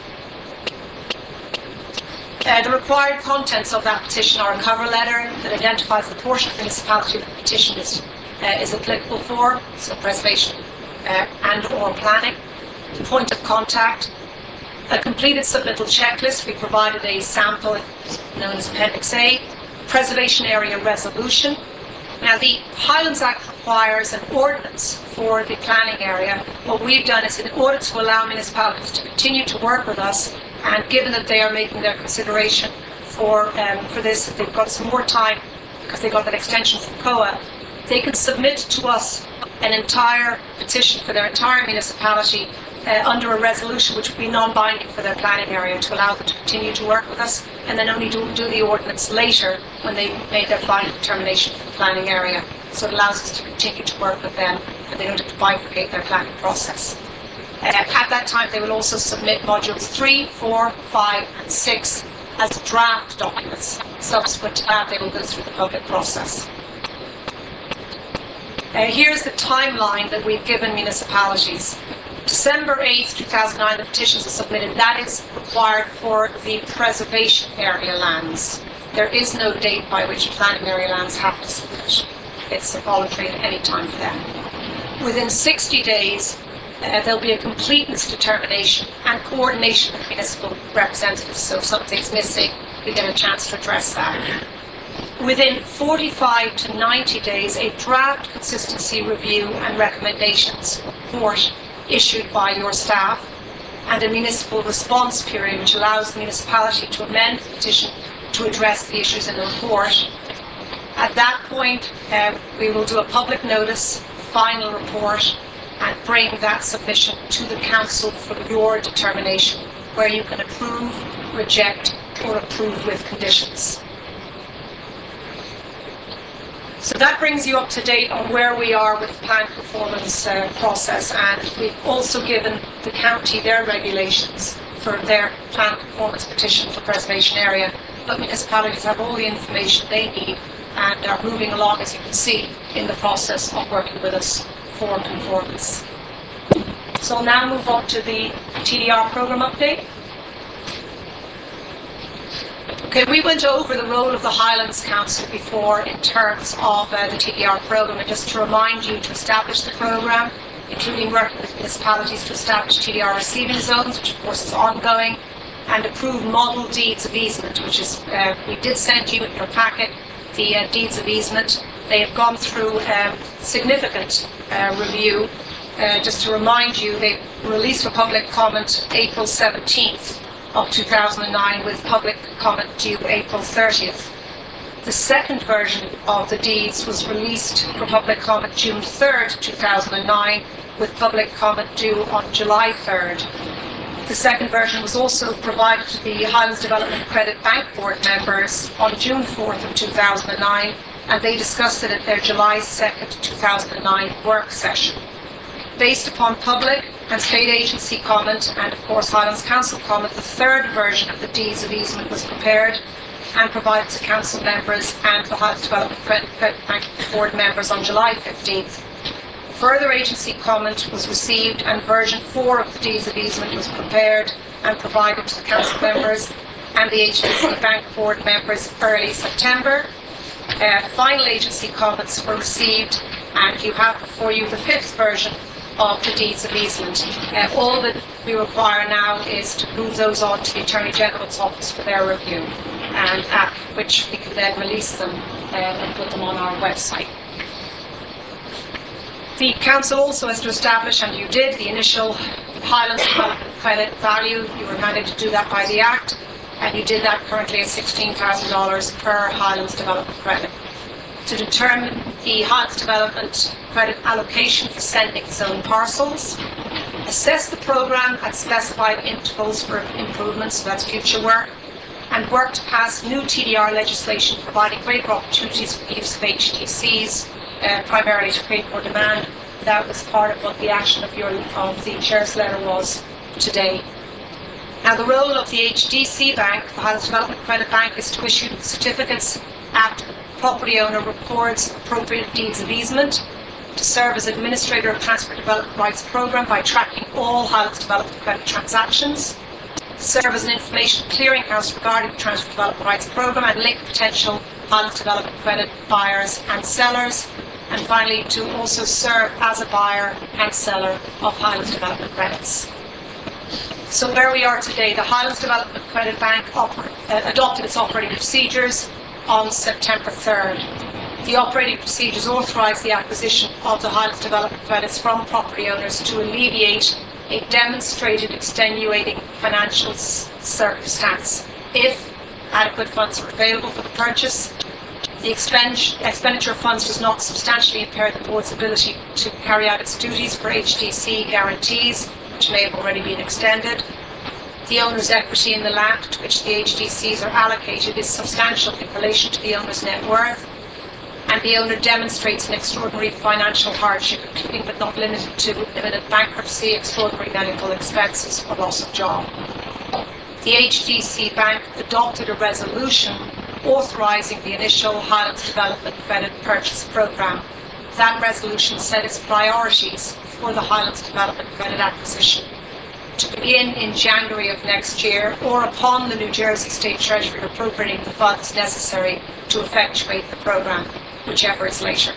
[SPEAKER 6] The required contents of that petition are a cover letter that identifies the portion of the municipality that the petition is applicable for, so preservation and or planning, the point of contact, a completed submittal checklist. We provided a sample known as Appendix A, preservation area resolution. Now, the Highlands Act requires an ordinance for the planning area. What we've done is, in order to allow municipalities to continue to work with us, and given that they are making their consideration for this, they've got some more time because they got that extension from COA, they can submit to us an entire petition for their entire municipality under a resolution which would be non-binding for their planning area to allow them to continue to work with us, and then only do the ordinance later when they made their final determination for the planning area. So it allows us to continue to work with them, and they don't have to bifurcate their planning process. At that time, they will also submit modules 3, 4, 5, and 6 as draft documents. Subsequent to that, they will go through the public process. Here's the timeline that we've given municipalities. December 8th, 2009, the petitions are submitted. That is required for the preservation area lands. There is no date by which planning area lands have to submit. It's voluntary at any time for them. Within 60 days, there'll be a completeness determination and coordination with municipal representatives. So if something's missing, we get a chance to address that. Within 45 to 90 days, a draft consistency review and recommendations report issued by your staff, and a municipal response period which allows the municipality to amend the petition to address the issues in the report. At that point, we will do a public notice, final report, and bring that submission to the council for your determination, where you can approve, reject, or approve with conditions. So that brings you up to date on where we are with the plan conformance process, and we've also given the county their regulations for their plan conformance petition for preservation area. But municipalities have all the information they need and are moving along, as you can see, in the process of working with us for conformance. So I'll now move on to the TDR program update. Okay, we went over the role of the Highlands Council before in terms of the TDR program, and just to remind you, to establish the program, including working with municipalities to establish TDR receiving zones, which of course is ongoing, and approve model deeds of easement, which is, we did send you in your packet the deeds of easement. They have gone through significant review. Just to remind you, they released for public comment April 17th of 2009, with public comment due April 30th. The second version of the deeds was released for public comment June 3rd, 2009, with public comment due on July 3rd. The second version was also provided to the Highlands Development Credit Bank Board members on June 4th of 2009,
[SPEAKER 14] and they discussed it at their July 2nd, 2009 work session. Based upon public and state agency comment, and of course Highlands Council comment, the third version of the deeds of easement was prepared and provided to council members and the Highlands Development Credit Bank board members on July 15th. Further agency comment was received, and version 4 of the deeds of easement was prepared and provided to the council members and the HDC Bank board members early September. Final agency comments were received, and you have before you the 5th version of the deeds of easement. All that we require now is to move those on to the Attorney General's office for their review, and at which we can then release them and put them on our website. The Council also has to establish, and you did, the initial Highlands Development Credit value. You were mandated to do that by the Act, and you did that currently at $16,000 per Highlands Development Credit. To determine the Highlands Development Credit allocation for sending zone parcels, assess the programme at specified intervals for improvements, so that's future work, and work to pass new TDR legislation providing greater opportunities for the use of HDCs, primarily to create more demand. That was part of what the action of the Chair's letter was today. Now, the role of the HDC Bank, the Highlands Development Credit Bank, is to issue certificates after the property owner records appropriate deeds of easement, to serve as administrator of Transfer Development Rights Programme by tracking all Highlands Development Credit transactions, serve as an information clearinghouse regarding the Transfer Development Rights Programme and link potential Highlands Development Credit buyers and sellers, and finally to also serve as a buyer and seller of Highlands Development Credits. So where we are today, the Highlands Development Credit Bank adopted its operating procedures on September 3rd. The operating procedures authorise the acquisition of the Highlands Development Credits from property owners to alleviate a demonstrated extenuating financial circumstance if adequate funds are available for the purchase. The expenditure of funds does not substantially impair the board's ability to carry out its duties for HDC guarantees, which may have already been extended. The owner's equity in the land to which the HDCs are allocated is substantial in relation to the owner's net worth, and the owner demonstrates an extraordinary financial hardship, including but not limited to imminent bankruptcy, extraordinary medical expenses, or loss of job. The HDC Bank adopted a resolution authorising the initial Highlands Development Credit Purchase Programme. That resolution set its priorities for the Highlands Development Credit acquisition to begin in January of next year, or upon the New Jersey State Treasury appropriating the funds necessary to effectuate the programme, whichever is later.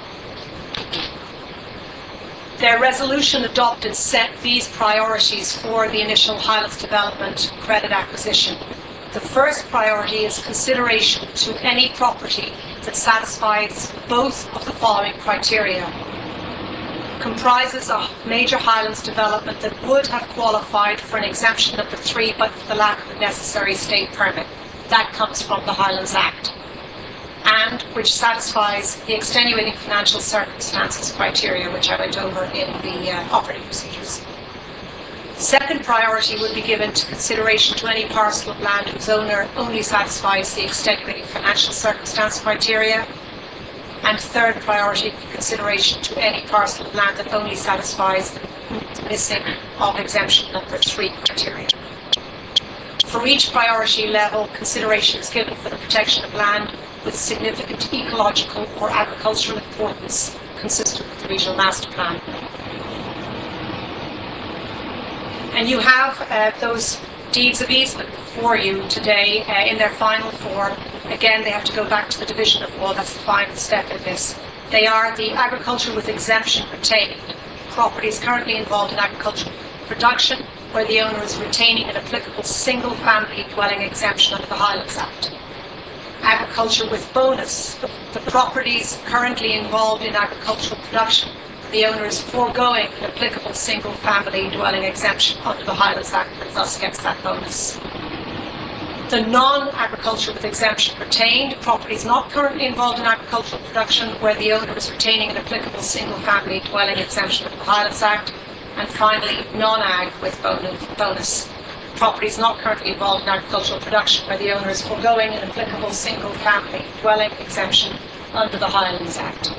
[SPEAKER 14] Their resolution adopted set these priorities for the initial Highlands Development Credit acquisition. The first priority is consideration to any property that satisfies both of the following criteria. Comprises a major Highlands development that would have qualified for an exemption number 3 but for the lack of the necessary state permit. That comes from the Highlands Act. And which satisfies the extenuating financial circumstances criteria, which I went over in the operating procedures. Second priority would be given to consideration to any parcel of land whose owner only satisfies the extenuating financial circumstance criteria. And third priority, consideration to any parcel of land that only satisfies the missing of exemption number 3 criteria. For each priority level, consideration is given for the protection of land with significant ecological or agricultural importance consistent with the Regional Master Plan. And you have those deeds of easement before you today in their final form. Again, they have to go back to the division of law. That's the final step in this. They are the agriculture with exemption retained. Property is currently involved in agricultural production where the owner is retaining an applicable single-family dwelling exemption under the Highlands Act. Agriculture with bonus. The properties currently involved in agricultural production, the owner is foregoing an applicable single-family dwelling exemption under the Highlands Act and thus gets that bonus. The non-agriculture with exemption retained, properties not currently involved in agricultural production where the owner is retaining an applicable single-family dwelling exemption under the Highlands Act. And finally, non-ag with bonus. Properties not currently involved in agricultural production where the owner is foregoing an applicable single-family dwelling exemption under the Highlands Act.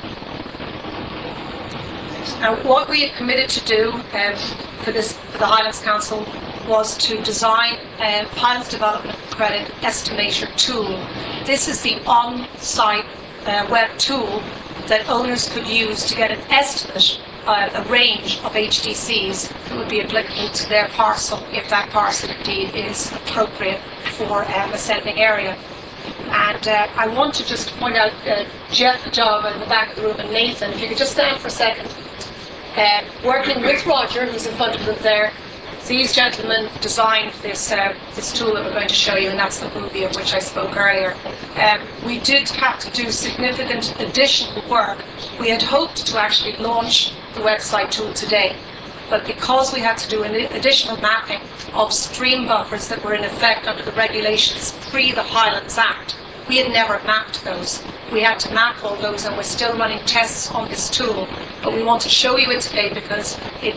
[SPEAKER 14] Now, what we had committed to do for the Highlands Council was to design a Highlands Development Credit Estimator tool. This is the on-site web tool that owners could use to get an estimate, a range of HDCs that would be applicable to their parcel, if that parcel indeed is appropriate for a sending area. And I want to just point out Jeff Java in the back of the room and Nathan, if you could just stand for a second. Working with Roger, who's in front of them there, these gentlemen designed this tool that we're going to show you, and that's the movie of which I spoke earlier. We did have to do significant additional work. We had hoped to actually launch the website tool today, but because we had to do an additional mapping of stream buffers that were in effect under the regulations pre the Highlands Act, we had never mapped those. We had to map all those, and we're still running tests on this tool. But we want to show you it today because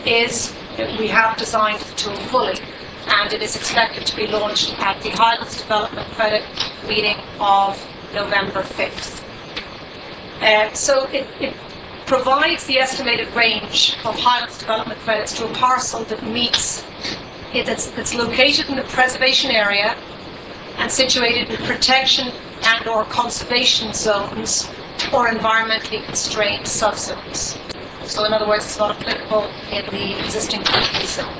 [SPEAKER 14] we have designed the tool fully, and it is expected to be launched at the Highlands Development Credit meeting of November 5th. So it provides the estimated range of Highlands Development Credits to a parcel that meets, that's located in the preservation area and situated in protection and or conservation zones or environmentally constrained subzones. So in other words, it's not applicable in the existing community zone.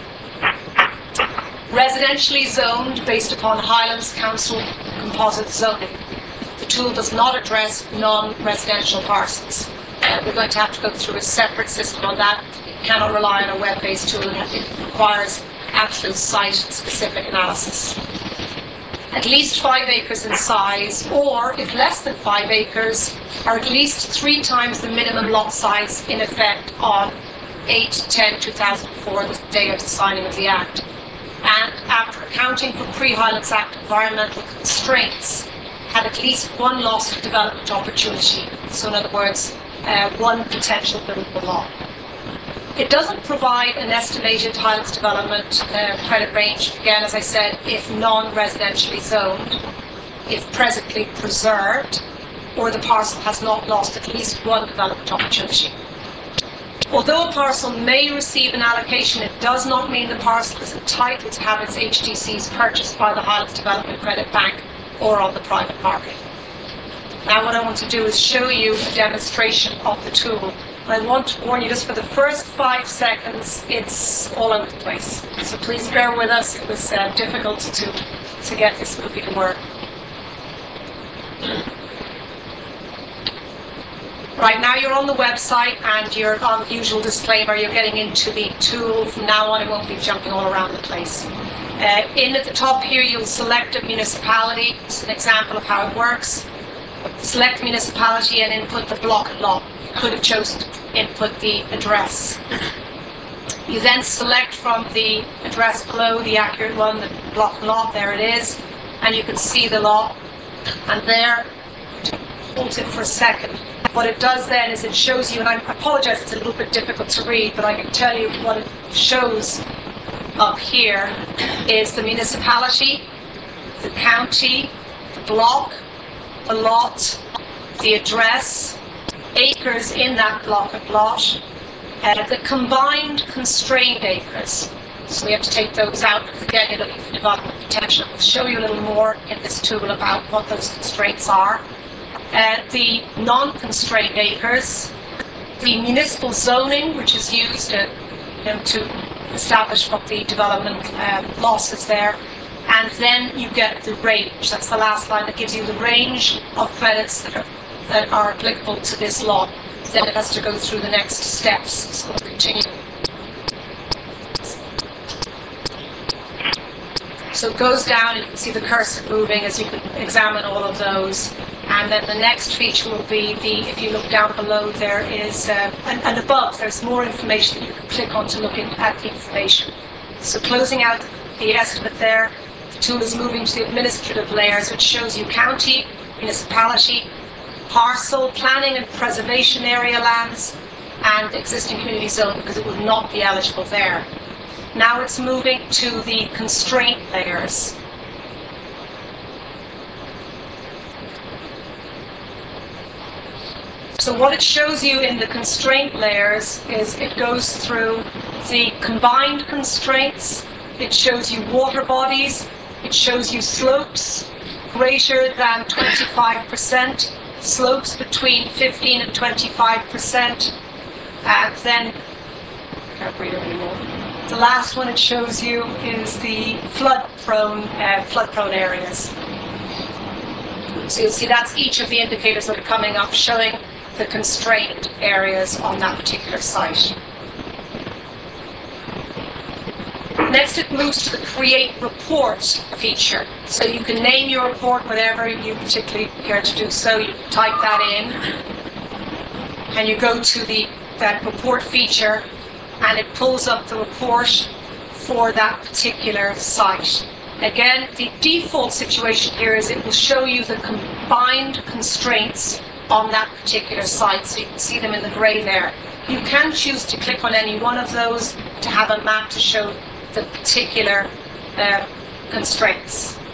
[SPEAKER 14] Residentially zoned based upon Highlands Council composite zoning. The tool does not address non-residential parcels. We're going to have to go through a separate system on that. You cannot rely on a web-based tool, and it requires absolute site-specific analysis. At least 5 acres in size, or if less than 5 acres, are at least 3 times the minimum lot size in effect on 8/10/2004, the day of the signing of the Act. And after accounting for pre-Highlands Act environmental constraints, had at least 1 loss of development opportunity. So in other words, 1 potential buildable lot. It doesn't provide an estimated Highlands Development credit range, again, as I said, if non-residentially zoned, if presently preserved, or the parcel has not lost at least 1 development opportunity. Although a parcel may receive an allocation, it does not mean the parcel is entitled to have its HDCs purchased by the Highlands Development Credit Bank or on the private market. Now what I want to do is show you a demonstration of the tool. I want to warn you, just for the first 5 seconds, it's all over the place. So please bear with us. It was difficult to get this movie to work. Right, now you're on the website and you're on the usual disclaimer. You're getting into the tool. From now on, it won't be jumping all around the place. In at the top here, you'll select a municipality. It's an example of how it works. Select municipality and input the block and lot. Could have chosen to input the address. You then select from the address below the accurate one, the block and lot, there it is, and you can see the lot. And there, hold it for a second. What it does then is it shows you, and I apologize, it's a little bit difficult to read, but I can tell you what it shows up here is the municipality, the county, the block, the lot, the address, acres in that block and lot, the combined constrained acres. So we have to take those out because again you're looking for development potential. We'll show you a little more in this tool about what those constraints are. The non-constrained acres, the municipal zoning, which is used to establish what the development loss is there, and then you get the range. That's the last line that gives you the range of credits that are applicable to this lot. Then it has to go through the next steps. So we'll continue. So it goes down, and you can see the cursor moving as you can examine all of those. And then the next feature will be if you look down below, there is, and above, there's more information that you can click on to look at the information. So closing out the estimate there, the tool is moving to the administrative layers, which shows you county, municipality, parcel, planning and preservation area lands, and existing community zone, because it would not be eligible there. Now it's moving to the constraint layers. So what it shows you in the constraint layers is it goes through the combined constraints, it shows you water bodies, it shows you slopes greater than 25%, slopes between 15 and 25%, and then, can't read it anymore. The last one it shows you is the flood-prone areas. So you'll see that's each of the indicators that are coming up showing the constrained areas on that particular site. Next it moves to the Create Report feature. So you can name your report whatever you particularly care to do so. You type that in and you go to that report feature and it pulls up the report for that particular site. Again, the default situation here is it will show you the combined constraints on that particular site, so you can see them in the grey there. You can choose to click on any one of those to have a map to show the particular constraints.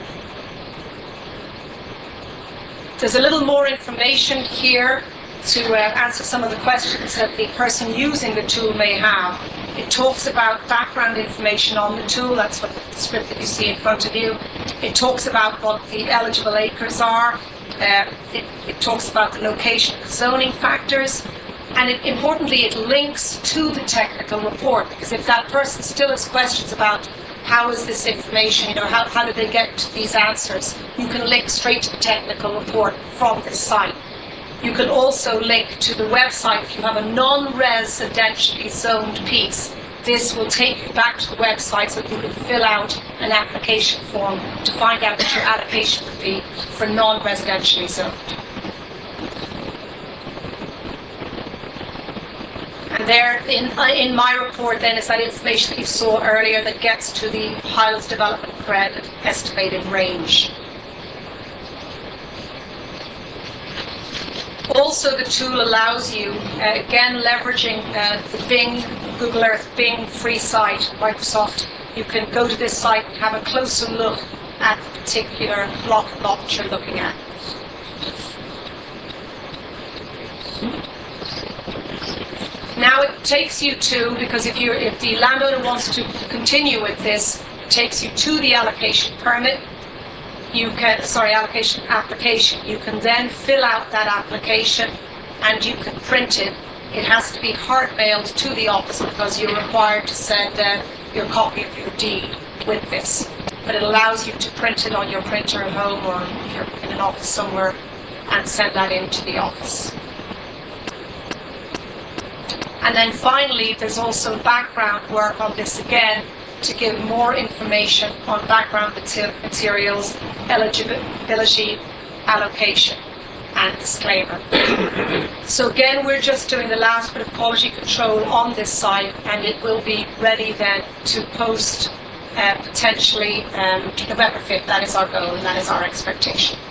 [SPEAKER 14] There's a little more information here to answer some of the questions that the person using the tool may have. It talks about background information on the tool, that's what the script that you see in front of you. It talks about what the eligible acres are. It talks about the location zoning factors. And importantly, it links to the technical report, because if that person still has questions about how is this information, how did they get to these answers, you can link straight to the technical report from this site. You can also link to the website if you have a non-residentially zoned piece. This will take you back to the website so that you can fill out an application form to find out what your allocation would be for non-residentially zoned. And there in my report then is that information that you saw earlier that gets to the Highlands Development Credit estimated range. Also, the tool allows you, again leveraging the Bing, Google Earth, Bing free site, Microsoft, you can go to this site and have a closer look at the particular block that you're looking at. Now it takes you to, because if the landowner wants to continue with this, it takes you to the allocation permit. Allocation application. You can then fill out that application and you can print it. It has to be hard mailed to the office because you're required to send your copy of your deed with this. But it allows you to print it on your printer at home or if you're in an office somewhere and send that into the office. And then finally, there's also background work on this again to give more information on background materials, eligibility, allocation, and disclaimer. So again, we're just doing the last bit of quality control on this site, and it will be ready then to post potentially November 5th. That is our goal, and that is our expectation.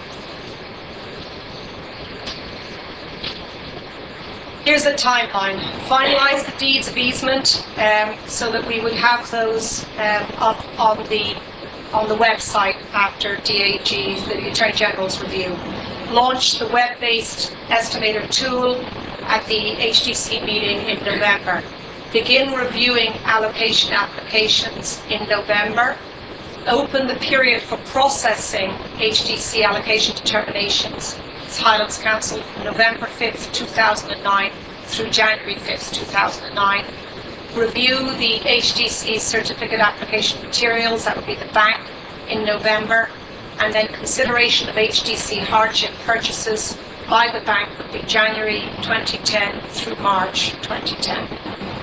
[SPEAKER 14] Here's the timeline. Finalize the deeds of easement so that we would have those up on the website after DAG's, the Attorney General's review. Launch the web-based estimator tool at the HDC meeting in November. Begin reviewing allocation applications in November. Open the period for processing HDC allocation determinations. Highlands Council from November 5th, 2009 through January 5th, 2009. Review the HDC certificate application materials, that would be the bank, in November. And then consideration of HDC hardship purchases by the bank would be January 2010 through March 2010.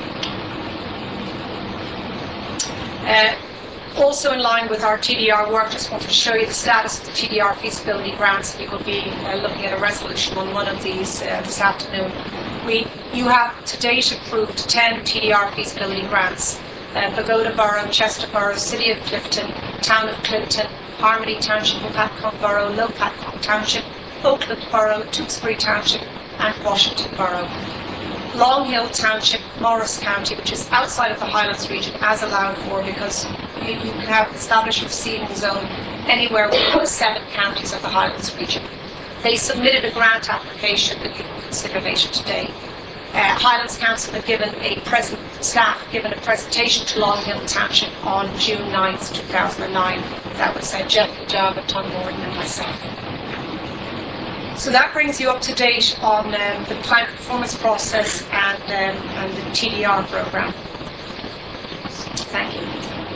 [SPEAKER 14] Also in line with our TDR work, just wanted to show you the status of the TDR feasibility grants. We will be looking at a resolution on one of these this afternoon. You have to date approved 10 TDR feasibility grants. Pagoda Borough, Chester Borough, City of Clifton, Town of Clinton, Harmony Township, Patcombe Borough, Low Patcombe Township, Oakland Borough, Tewkesbury Township, and Washington Borough. Long Hill Township, Morris County, which is outside of the Highlands region, as allowed for because you can have established a receiving zone anywhere within the 7 counties of the Highlands region. They submitted a grant application that you can consider later today. Highlands Council have staff given a presentation to Long Hill Township on June 9th, 2009. That was Jeff Java, Tom Morton and myself. So that brings you up to date on the plant performance process and the TDR program. Thank you.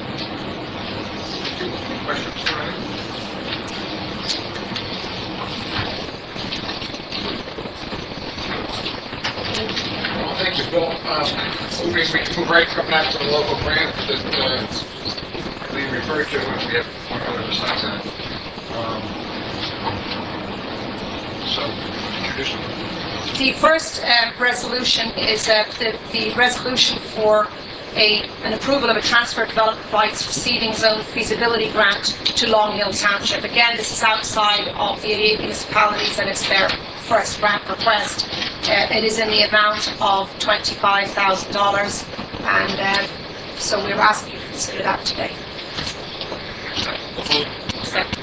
[SPEAKER 1] Any questions for me? Well, thank you, Bill. We can move right from that to the local grant that we referred to, and we have one other besides that. So, introduce them.
[SPEAKER 14] The first resolution is the resolution for an approval of a transfer of development rights receiving zone feasibility grant to Long Hill Township. Again, this is outside of the 88 municipalities and it's their first grant request. It is in the amount of $25,000 and so we're asking you to consider that today. Second.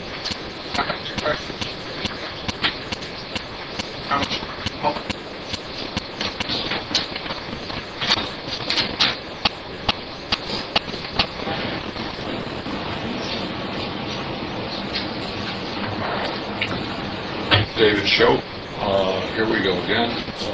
[SPEAKER 12] David Shope, here we go again.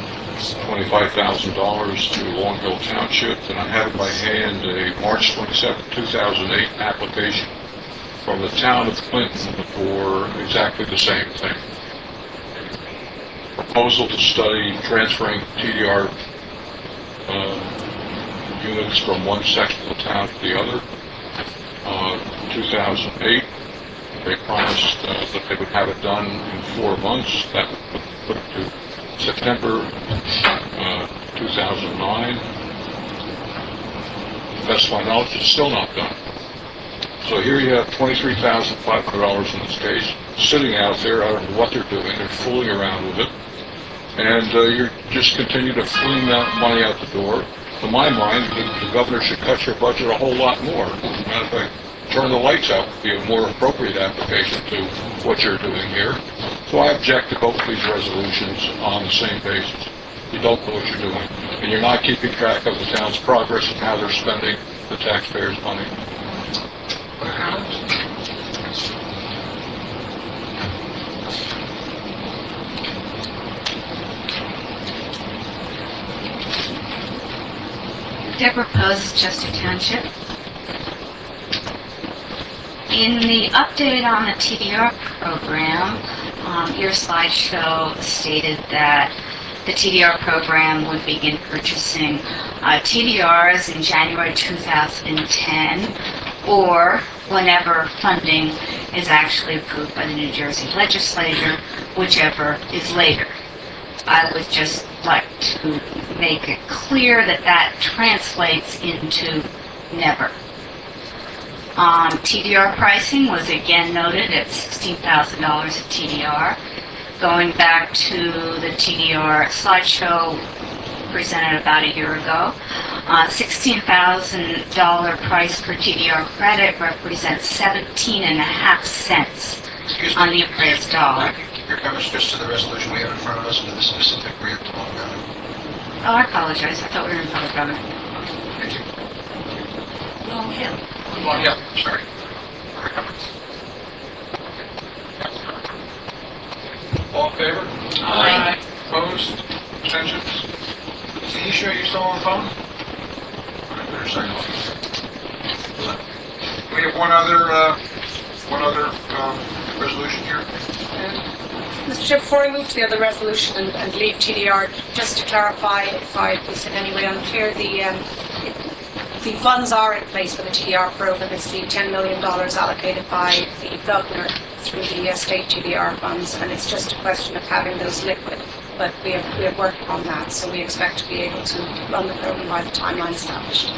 [SPEAKER 12] $25,000 to Long Hill Township, and I have in my hand a March 27, 2008 application from the town of Clinton for exactly the same thing. Proposal to study transferring TDR units from one section of the town to the other. 2008, they promised that they would have it done in 4 months. That would put it to September 2009. Best of my knowledge, it's still not done. So here you have $23,500 in this case, sitting out there. I don't know what they're doing. They're fooling around with it. And you just continue to fling that money out the door. To my mind, the governor should cut your budget a whole lot more. Matter of fact, turn the lights out would be a more appropriate application to what you're doing here. So I object to both these resolutions on the same basis. You don't know what you're doing, and you're not keeping track of the town's progress and how they're spending the taxpayers' money.
[SPEAKER 11] Deborah Pose, Chester Township. In the update on the TDR program, your slideshow stated that the TDR program would begin purchasing TDRs in January 2010 or whenever funding is actually approved by the New Jersey legislature, whichever is later. I would just like to make it clear that that translates into never. TDR pricing was again noted at $16,000 a TDR. Going back to the TDR slideshow presented about a year ago, $16,000 price per TDR credit represents 17.5 cents on the appraised dollar.
[SPEAKER 1] Your comments just to the resolution we have in front of us with the specific grant to Long Hill.
[SPEAKER 11] Oh, I apologize. I thought we were in public comment.
[SPEAKER 1] Thank you.
[SPEAKER 14] Long Hill.
[SPEAKER 1] Long Hill, sorry. Other comments? All in favor?
[SPEAKER 11] Aye.
[SPEAKER 1] Opposed? Abstentions? Is he sure you're still on the phone? I better sign off. We have one other resolution here.
[SPEAKER 14] Mr. Chair, before I move to the other resolution and leave TDR, just to clarify if I was in any way unclear, the funds are in place for the TDR program. It's the $10 million allocated by the governor through the state TDR funds, and it's just a question of having those liquid. But we are working on that, so we expect to be able to run the program by the timeline established.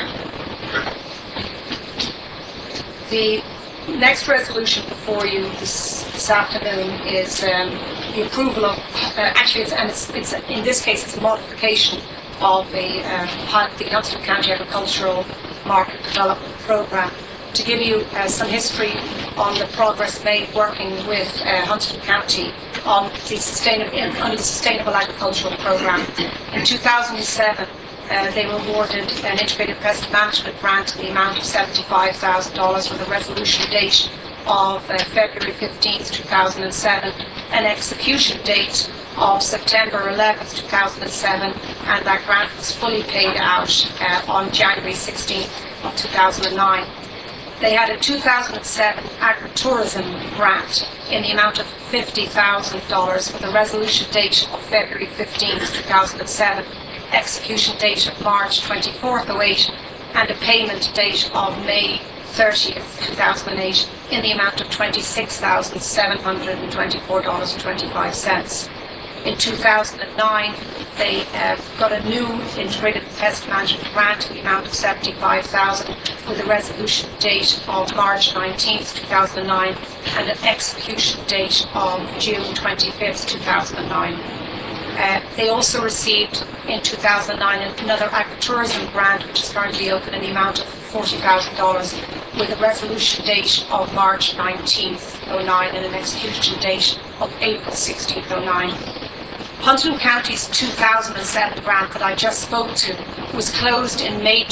[SPEAKER 14] The next resolution before you this afternoon is the approval of, it's in this case it's a modification of the Council of County Agricultural Market Development Program. to give you some history on the progress made working with Huntsville County on the Sustainable Agricultural Programme. In 2007, they were awarded an integrated pest management grant in the amount of $75,000 with a resolution date of February 15th, 2007, an execution date of September 11th, 2007, and that grant was fully paid out on January 16th of 2009. They had a 2007 agritourism grant in the amount of $50,000 with a resolution date of February 15th, 2007, execution date of March 24th, 2008, and a payment date of May 30th, 2008, in the amount of $26,724.25. In 2009, they got a new integrated pest management grant in the amount of $75,000 with a resolution date of March 19th, 2009, and an execution date of June 25th, 2009. They also received in 2009 another agritourism grant, which is currently open in the amount of $40,000 with a resolution date of March 19th, 2009, and an execution date of April 16th, 2009. Huntsville County's 2007 grant that I just spoke to was closed in May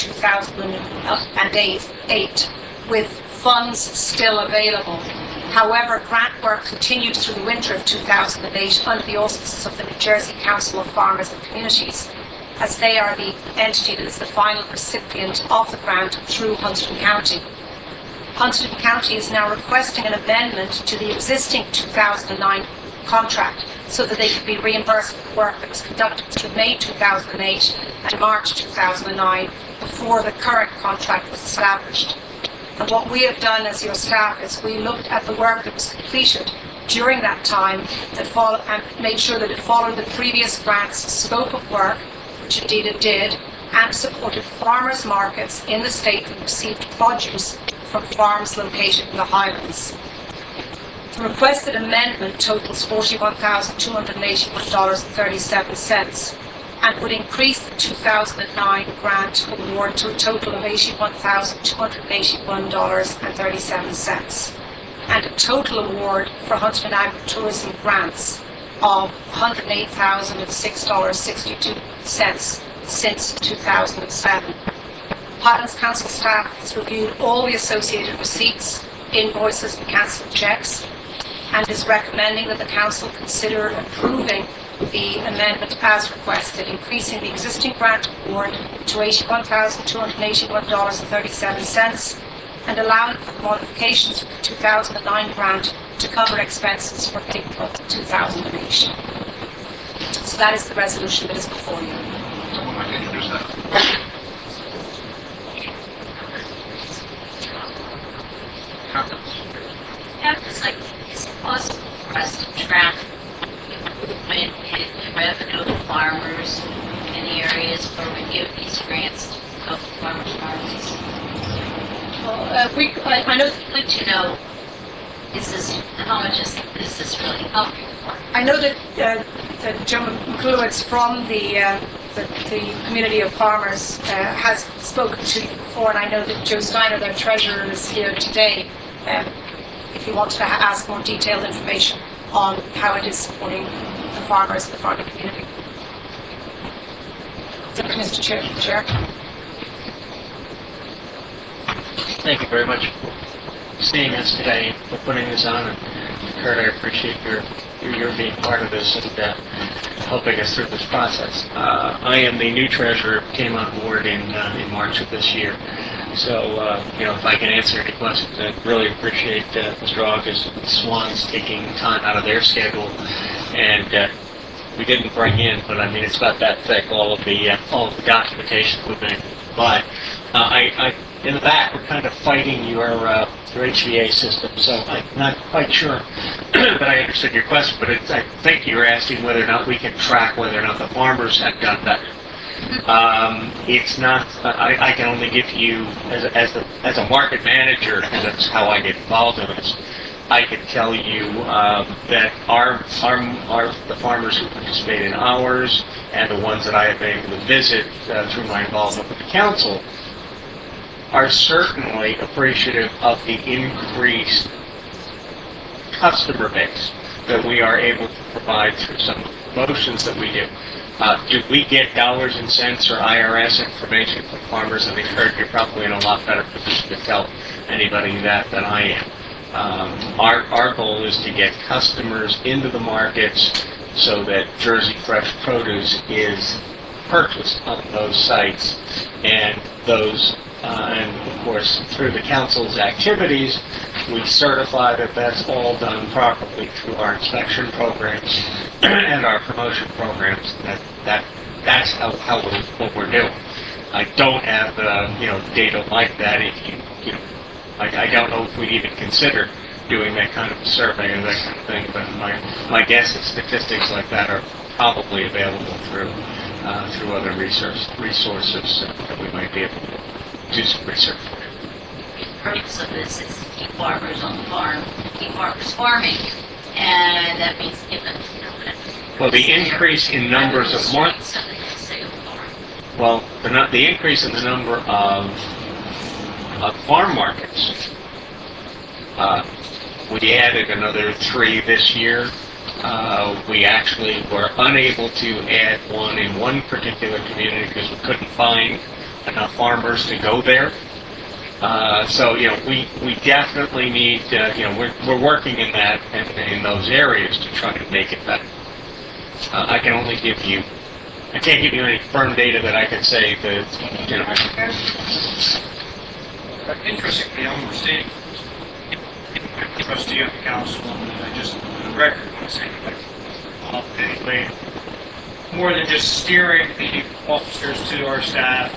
[SPEAKER 14] 2008 with funds still available. However, grant work continued through the winter of 2008 under the auspices of the New Jersey Council of Farmers and Communities, as they are the entity that is the final recipient of the grant through Huntsville County. Huntsville County is now requesting an amendment to the existing 2009 contract so that they could be reimbursed for the work that was conducted through May 2008 and March 2009 before the current contract was established. And what we have done as your staff is we looked at the work that was completed during that time and made sure that it followed the previous grant's scope of work, which indeed it did, and supported farmers' markets in the state that received produce from farms located in the Highlands. The requested amendment totals $41,281.37 and would increase the 2009 grant award to a total of $81,281.37 and a total award for Huntsville Agritourism grants of $108,006.62 since 2007. Highlands Council staff has reviewed all the associated receipts, invoices and cancelled checks, and is recommending that the Council consider approving the amendment as requested, increasing the existing grant award to $81,281.37 and allowing for modifications for the 2009 grant to cover expenses for April 2008. So that is the resolution that is before you.
[SPEAKER 1] Someone might introduce that. Comments?
[SPEAKER 3] Yeah, it's like, is it possible for us to track improvement in revenue of farmers in the areas where we give these grants to help farmers markets?
[SPEAKER 14] Well, I know
[SPEAKER 3] I'd like to know, how much is this really helping for?
[SPEAKER 14] I know that Joe McClewitz from the community of farmers has spoken to you before, and I know that Joe Steiner, their treasurer, is here today. If you want to ask more detailed information on how it is supporting the farmers and the farming community. Mr. Chair.
[SPEAKER 15] Thank you very much for seeing us today, for putting this on. And Kurt, I appreciate your being part of this and helping us through this process. I am the new treasurer, came on board in March of this year. So, if I can answer any questions, I'd really appreciate Mr. August and Swans taking time out of their schedule. And we didn't bring in, but I mean, it's about that thick, all of the documentation moving. But in the back, we're kind of fighting your HVA system, so I'm not quite sure that I understood your question, but I think you were asking whether or not we can track whether or not the farmers have done better. It's not. I can only give you as a market manager, and that's how I get involved in this. I can tell you that the farmers who participate in ours and the ones that I have been able to visit through my involvement with the council are certainly appreciative of the increased customer base that we are able to provide through some promotions that we do. Do we get dollars and cents or IRS information from farmers? And you're probably in a lot better position to tell anybody that than I am. Our goal is to get customers into the markets so that Jersey Fresh Produce is purchased on those sites, and those, and of course, through the council's activities, we certify that that's all done properly through our inspection programs and our promotion programs. That's what we're doing. I don't have data like that. I don't know if we'd even consider doing that kind of a survey or that kind of thing, but my guess is statistics like that are probably available through other resources that we might be able to do some research.
[SPEAKER 3] The purpose of this is to keep farmers on the farm, keep farmers farming, and that means give them,
[SPEAKER 15] well, the increase in numbers of the increase in the number of farm markets. We added another 3 this year. We actually were unable to add one in one particular community because we couldn't find enough farmers to go there. So we definitely need we're working in that in those areas to try to make it better. I can't give you any firm data that I can say that
[SPEAKER 2] Interestingly, I'm receiving trustee of the council, and I just, for the record, want to say that more than just steering the officers to our staff,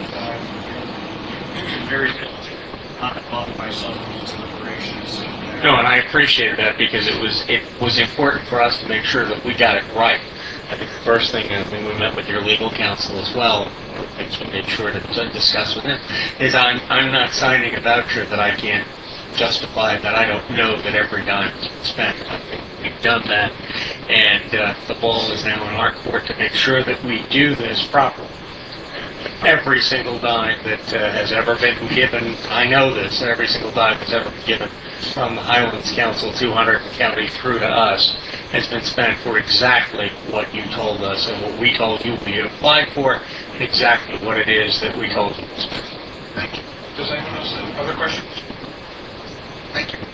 [SPEAKER 2] very diligent, not involved myself in these deliberations.
[SPEAKER 15] No, and I appreciated that because it was important for us to make sure that we got it right. I think the first thing, when we met with your legal counsel as well, things we made sure to discuss with him, is I'm not signing a voucher that I can't justify, that I don't know that every dime has been spent. I think we've done that, and the ball is now in our court to make sure that we do this properly. Every single dime that has ever been given, I know this, every single dime that's ever been given from the Highlands Council 200 County through to us has been spent for exactly what you told us and what we told you we had applied for, and exactly what it is that we told you to spend.
[SPEAKER 1] Thank you. Does anyone else have other questions? Thank you.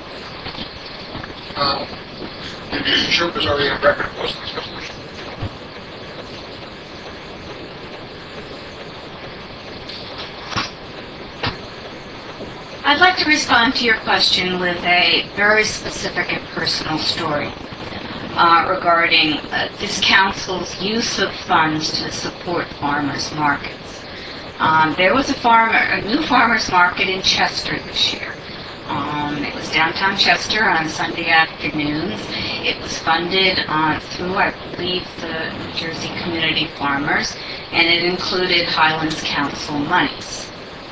[SPEAKER 1] Mr. Shoup is already on record opposing this resolution.
[SPEAKER 11] I'd like to respond to your question with a very specific and personal story regarding this council's use of funds to support farmers markets. There was a new farmers market in Chester this year. It was downtown Chester on Sunday afternoons. It was funded through, I believe, the New Jersey Community Farmers, and it included Highlands Council monies.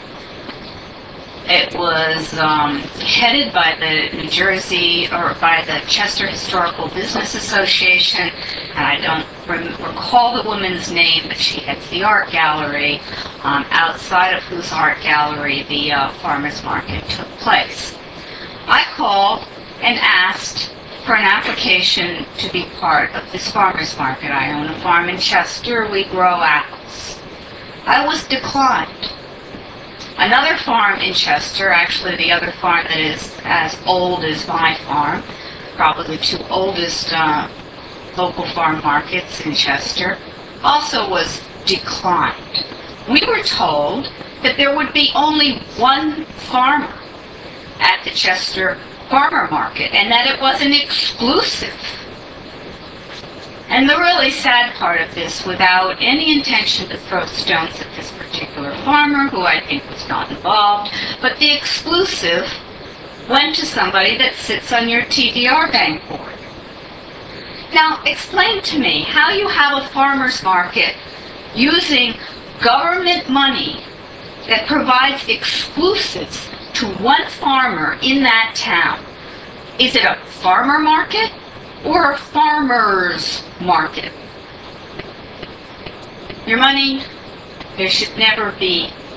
[SPEAKER 11] It was headed by the by the Chester Historical Business Association, and I don't recall the woman's name, but she heads the art gallery, outside of whose art gallery the farmers market took place. I called and asked for an application to be part of this farmers market. I own a farm in Chester. We grow apples. I was declined. Another farm in Chester, actually the other farm that is as old as my farm, probably the 2 oldest local farm markets in Chester, also was declined. We were told that there would be only one farmer at the Chester Farmer Market and that it wasn't exclusive. And the really sad part of this, without any intention to throw stones at this particular farmer, who I think was not involved, but the exclusive went to somebody that sits on your TDR bank board. Now, explain to me how you have a farmer's market using government money that provides exclusives to one farmer in that town. Is it a farmer market or a farmer's market? Your money, there should never be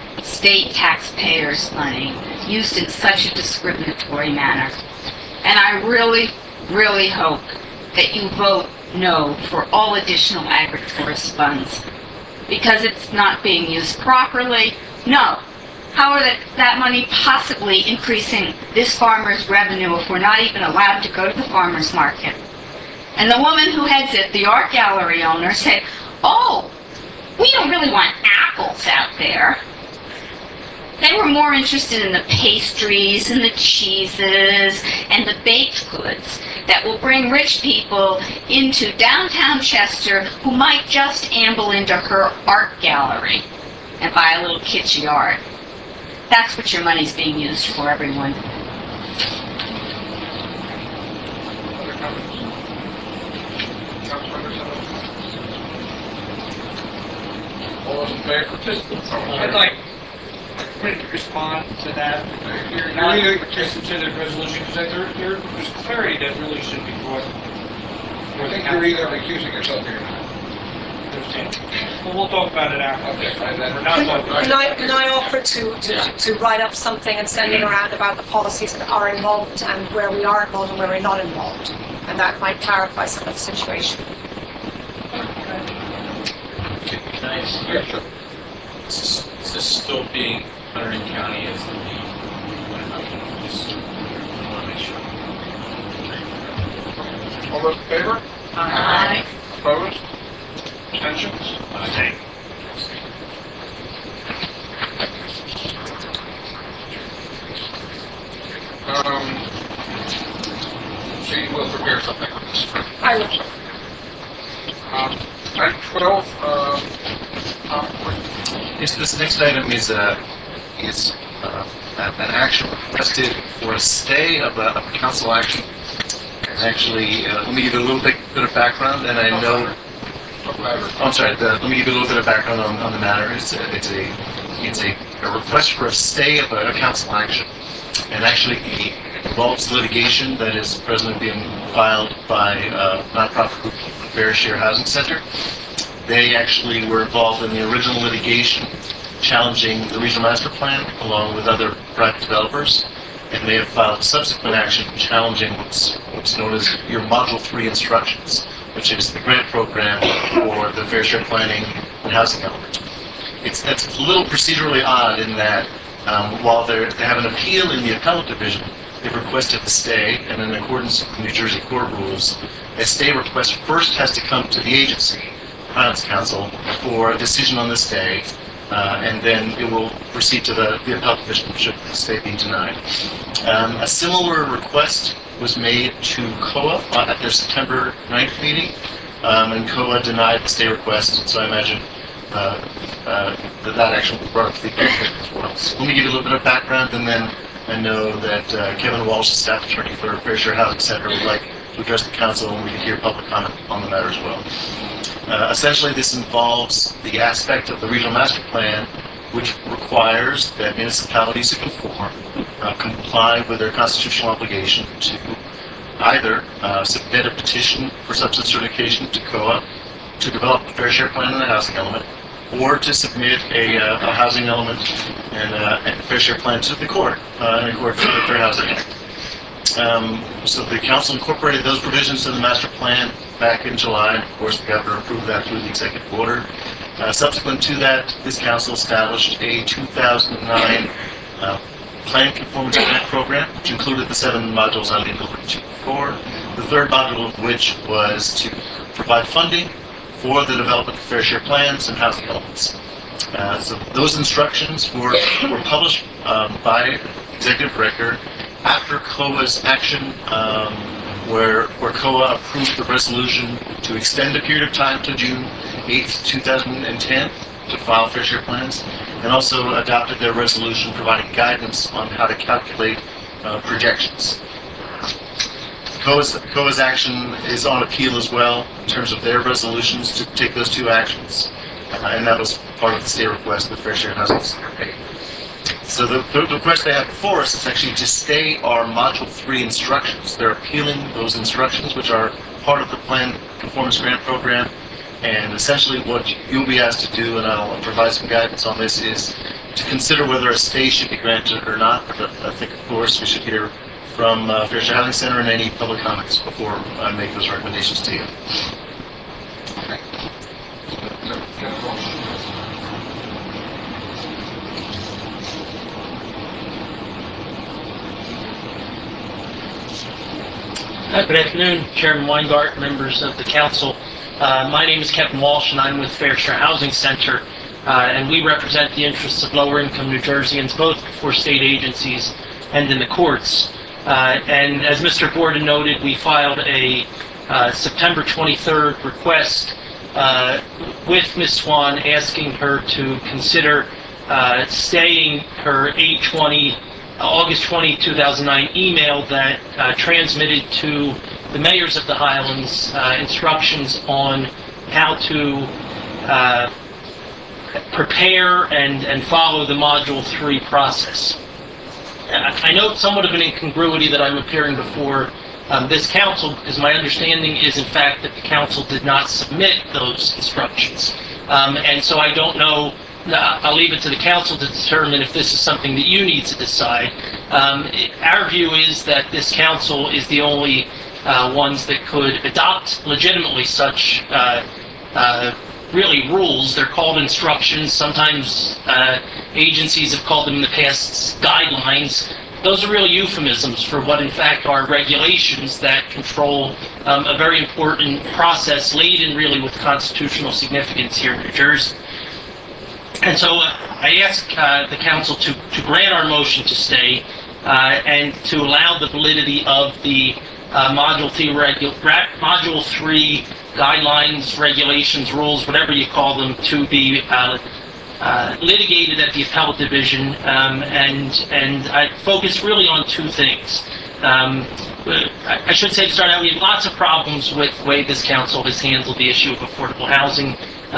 [SPEAKER 11] state taxpayers' money used in such a discriminatory manner. And I really, really hope that you vote no for all additional agri-tourist funds, because it's not being used properly. No. How are that money possibly increasing this farmer's revenue if we're not even allowed to go to the farmer's market? And the woman who heads it, the art gallery owner, said, "Oh, we don't really want apples out there." They were more interested in the pastries and the cheeses and the baked goods that will bring rich people into downtown Chester who might just amble into her art gallery and buy a little kitschy art. That's what your money's being used for, everyone.
[SPEAKER 1] Other comments? Councilmembers? All those in favor?
[SPEAKER 2] I'd like to respond to that. You're not adjacent to the resolution, because there's clarity that really should be brought.
[SPEAKER 1] I think you're either recusing yourself or you're not.
[SPEAKER 2] Well, we'll talk about it after.
[SPEAKER 1] Okay,
[SPEAKER 2] We're not talking about it.
[SPEAKER 14] Can I offer to write up something and send it around about the policies that are involved and where we are involved and where we're not involved? And that might clarify some of the situation.
[SPEAKER 16] Can I ask you,
[SPEAKER 1] Yeah, sure.
[SPEAKER 16] is this still being Hunterdon County as the lead? Just want to make sure.
[SPEAKER 1] All those in favor?
[SPEAKER 11] Aye.
[SPEAKER 1] Opposed? Abstentions?
[SPEAKER 2] Okay.
[SPEAKER 1] She will prepare something on this.
[SPEAKER 14] I will.
[SPEAKER 1] Item 12,
[SPEAKER 7] Yes, this next item is an action requested for a stay of a council action. And actually, let me give you a little bit of background, and I know. I'm sorry. Let me give you a little bit of background on the matter. It's a request for a stay of a council action, and actually it involves litigation that is presently being filed by a nonprofit group, Fair Share Housing Center. They actually were involved in the original litigation challenging the regional master plan along with other private developers, and they have filed a subsequent action challenging what's known as your Module 3 instructions, which is the grant program for the fair share planning and housing element. That's a little procedurally odd in that while they have an appeal in the appellate division, they've requested the stay, and in accordance with the New Jersey court rules, a stay request first has to come to the agency, Finance Council, for a decision on the stay, and then it will proceed to the appellate division should the stay be denied. A similar request was made to COA at their September 9th meeting, and COA denied the stay request, so I imagine that action will be brought up to the appeal as well. So let me give you a little bit of background, and then I know that Kevin Walsh, the staff attorney for Fair Share Housing Center, would like to address the council, and we can hear public comment on the matter as well. Essentially, this involves the aspect of the regional master plan which requires that municipalities who conform comply with their constitutional obligation to either submit a petition for substance certification to COA to develop a fair share plan and a housing element, or to submit a housing element and a fair share plan to the court in accordance with the Fair Housing Act. So the council incorporated those provisions in the master plan back in July, and of course the governor approved that through the executive order. Subsequent to that, this council established a 2009 plan conformity grant program, which included the 7 modules I alluded to before, the third module of which was to provide funding for the development of fair share plans and housing elements. So those instructions were published by executive record after COA's action, where COA approved the resolution to extend the period of time to June 8th, 2010 to file fair share plans, and also adopted their resolution providing guidance on how to calculate projections. COA's action is on appeal as well in terms of their resolutions to take those 2 actions, and that was part of the stay request that Fair Share Housing Center made. So the request they have before us is actually to stay our Module 3 instructions. They're appealing those instructions, which are part of the Plan Conformance Grant Program. And essentially what you'll be asked to do, and I'll provide some guidance on this, is to consider whether a stay should be granted or not. But I think, of course, we should hear from Fairshire Housing Center and any public comments before I make those recommendations to you.
[SPEAKER 15] Good afternoon, Chairman Weingart, members of the council. My name is Kevin Walsh, and I'm with Fairshire Housing Center, and we represent the interests of lower-income New Jerseyans, both before state agencies and in the courts. And as Mr. Borden noted, we filed a September 23rd request with Ms. Swan, asking her to consider staying her August 20, 2009 email that transmitted to the mayors of the Highlands instructions on how to prepare and follow the Module 3 process. I note somewhat of an incongruity that I'm appearing before this council, because my understanding is, in fact, that the council did not submit those instructions. And so I don't know. I'll leave it to the council to determine if this is something that you need to decide. Our view is that this council is the only ones that could adopt legitimately such really rules. They're called instructions. Sometimes agencies have called them in the past guidelines. Those are really euphemisms for what in fact are regulations that control a very important process laden really with constitutional significance here in New Jersey. And so I ask the council to grant our motion to stay and to allow the validity of the Module 3 guidelines, regulations, rules, whatever you call them, to be litigated at the appellate division. And I focus really on two things. I should say to start out, we have lots of problems with the way this council has handled the issue of affordable housing.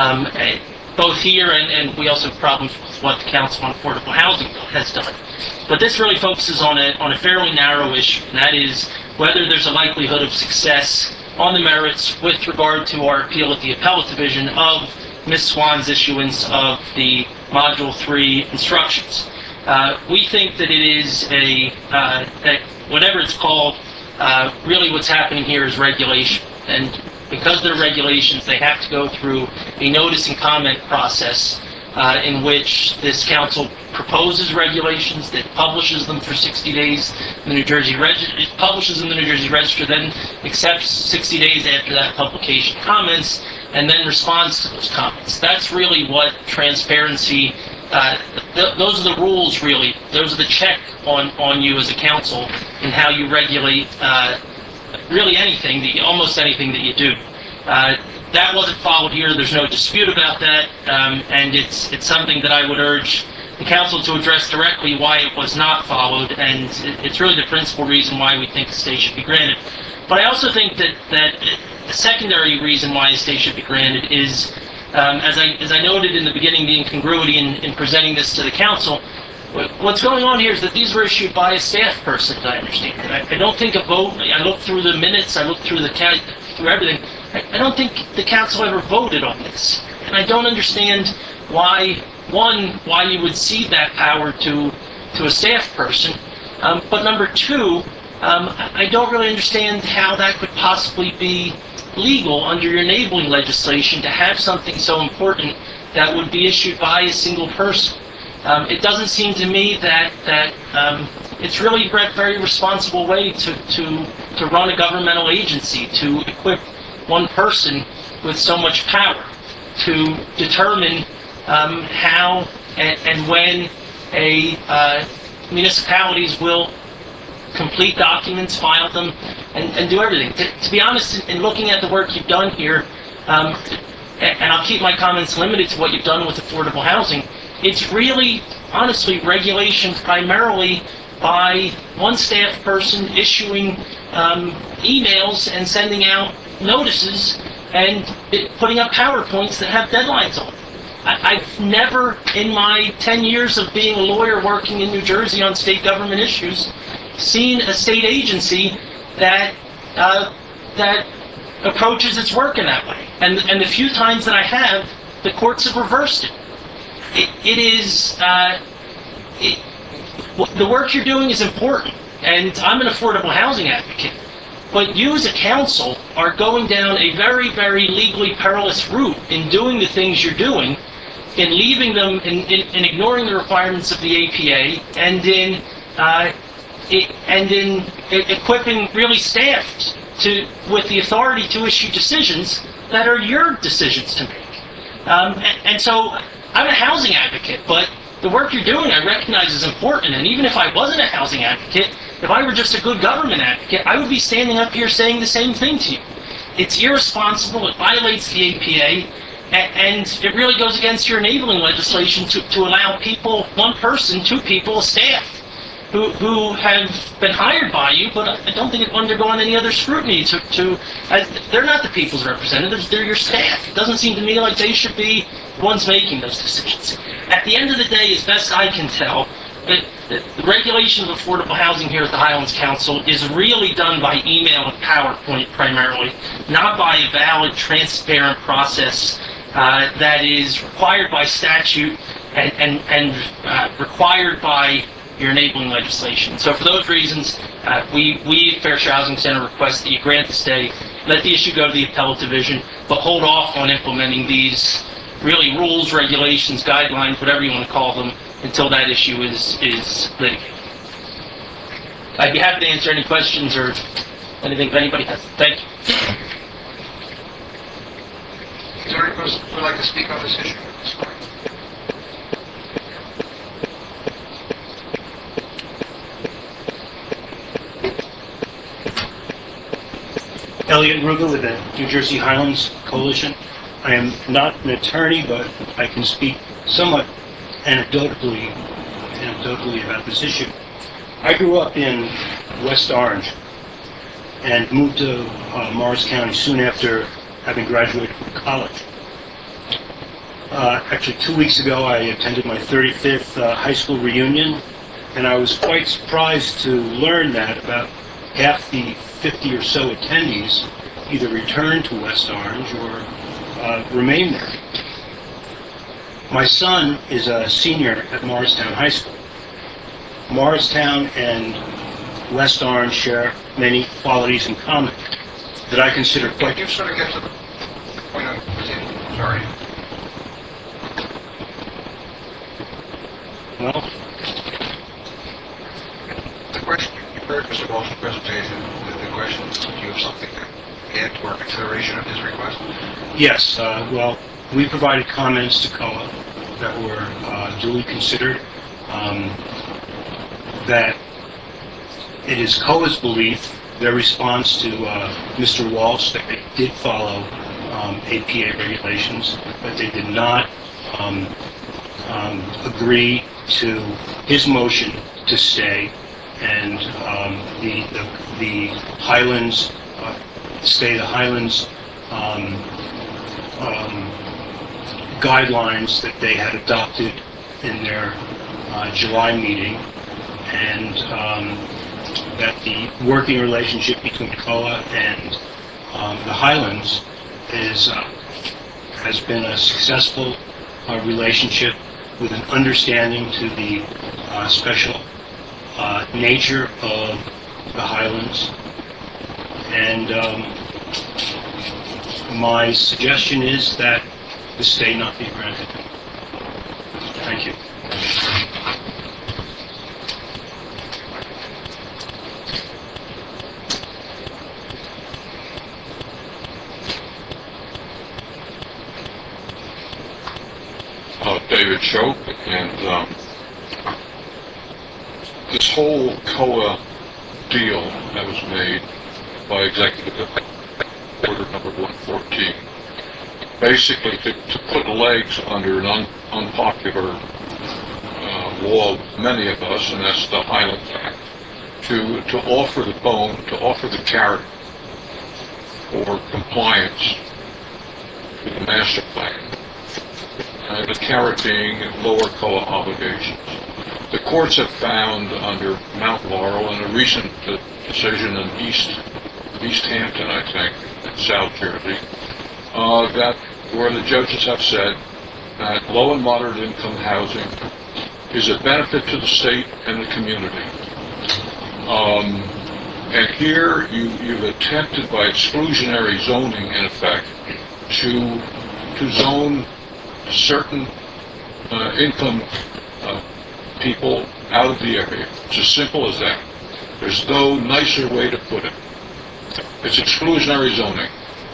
[SPEAKER 15] Both here and we also have problems with what the Council on Affordable Housing has done. But this really focuses on a fairly narrow issue, and that is whether there's a likelihood of success on the merits with regard to our appeal at the appellate division of Ms. Swan's issuance of the Module 3 instructions. We think that it is that whatever it's called, really what's happening here is regulation. And because they're regulations, they have to go through a notice and comment process in which this council proposes regulations, that publishes them for 60 days. It publishes them in the New Jersey Register, then accepts 60 days after that publication comments, and then responds to those comments. That's really what transparency, those are the rules really. Those are the check on you as a council and how you regulate really anything, almost anything that you do. That wasn't followed here. There's no dispute about that, and it's something that I would urge the council to address directly why it was not followed, and it's really the principal reason why we think the stay should be granted. But I also think that the secondary reason why a stay should be granted is, as I noted in the beginning, the incongruity in presenting this to the council. What's going on here is that these were issued by a staff person, as I understand it. I don't think a vote. I looked through the minutes. I looked through through everything. I don't think the council ever voted on this, and I don't understand why you would cede that power to a staff person. But number two, I don't really understand how that could possibly be legal under your enabling legislation to have something so important that would be issued by a single person. It doesn't seem to me that it's really a very responsible way to run a governmental agency, to equip one person with so much power to determine how and when municipalities will complete documents, file them, and do everything. To be honest, in looking at the work you've done here, and I'll keep my comments limited to what you've done with affordable housing, it's really, honestly, regulation primarily by one staff person issuing emails and sending out notices and putting up PowerPoints that have deadlines on them. I've never, in my 10 years of being a lawyer working in New Jersey on state government issues, seen a state agency that approaches its work in that way. And the few times that I have, the courts have reversed it.
[SPEAKER 17] it is, the work you're doing is important, and I'm an affordable housing advocate. But you as a council are going down a very, very legally perilous route in doing the things you're doing, in leaving them, in ignoring the requirements of the APA, and in equipping really staff with the authority to issue decisions that are your decisions to make. And so I'm a housing advocate, but the work you're doing I recognize is important, and even if I wasn't a housing advocate, if I were just a good government advocate, I would be standing up here saying the same thing to you. It's irresponsible, it violates the APA, and it really goes against your enabling legislation to allow people, one person, two people, staff, who have been hired by you, but I don't think have undergone any other scrutiny they're not the people's representatives, they're your staff. It doesn't seem to me like they should be the ones making those decisions. At the end of the day, as best I can tell, the regulation of affordable housing here at the Highlands Council is really done by email and PowerPoint primarily, not by a valid, transparent process that is required by statute and required by your enabling legislation. So for those reasons, we at Fair Share Housing Center request that you grant the stay, let the issue go to the appellate division, but hold off on implementing these really rules, regulations, guidelines, whatever you want to call them, until that issue is litigated. I'd be happy to answer any questions or anything if anybody has. Thank you.
[SPEAKER 1] Is there any person who would like to speak on this issue?
[SPEAKER 18] Elliot Ruger with the New Jersey Highlands Coalition. I am not an attorney, but I can speak somewhat anecdotally about this issue. I grew up in West Orange and moved to Morris County soon after having graduated from college. Actually, 2 weeks ago, I attended my 35th high school reunion, and I was quite surprised to learn that about half the 50 or so attendees either returned to West Orange or remain there. My son is a senior at Morristown High School. Morristown and West Orange share many qualities in common that I consider quite...
[SPEAKER 1] Can you sort of get to the point of... Sorry.
[SPEAKER 18] Well...
[SPEAKER 1] The question, you heard Mr. Walsh's presentation. The question is, do you have something to add to our consideration of his request?
[SPEAKER 18] Yes, well, we provided comments to COA that were duly considered. That it is COA's belief, their response to Mr. Walsh, that they did follow APA regulations, but they did not agree to his motion to stay, and the Highlands the Highlands guidelines that they had adopted in their July meeting, and that the working relationship between COA and the Highlands has been a successful relationship with an understanding to the special nature of the Highlands. And my suggestion is that the stay not be granted. Thank you.
[SPEAKER 12] David Choate, and this whole COA deal that was made by Executive Order number 114, basically to put legs under an unpopular law of many of us, and that's the Highlands Act, to offer the bone, to offer the carrot for compliance with the master plan. The carrot being lower COA obligations. The courts have found under Mount Laurel and a recent decision in East Hampton, I think, in South Jersey, that where the judges have said that low and moderate income housing is a benefit to the state and the community. And here you've attempted by exclusionary zoning, in effect, to zone certain income people out of the area. It's as simple as that. There's no nicer way to put it. It's exclusionary zoning.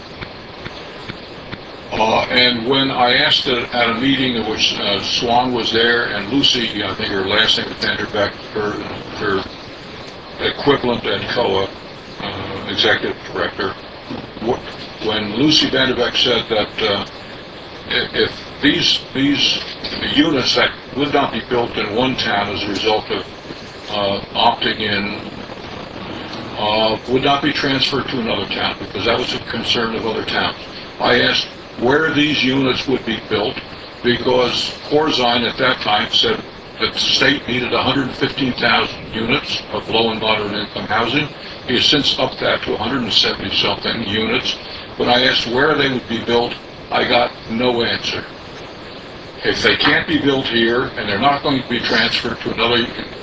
[SPEAKER 12] And when I asked at a meeting in which Swan was there and Lucy, I think her last name, Vanderbeck, her equivalent at COA, executive director, when Lucy Vanderbeck said that if these units that would not be built in one town as a result of opting in would not be transferred to another town, because that was a concern of other towns. I asked where these units would be built, because Corzine at that time said that the state needed 115,000 units of low and moderate income housing. He has since upped that to 170-something units. When I asked where they would be built, I got no answer. If they can't be built here and they're not going to be transferred to another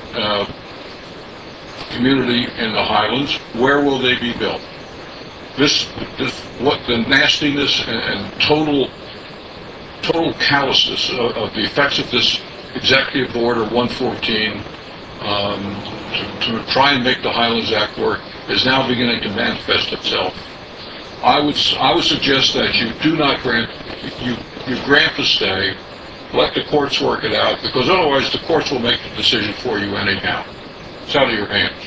[SPEAKER 12] community in the Highlands, where will they be built? What the nastiness and total callousness of the effects of this Executive Order 114 to try and make the Highlands Act work is now beginning to manifest itself. I would suggest that you do not grant, you grant the stay, let the courts work it out, because otherwise the courts will make the decision for you anyhow. It's out of your hands.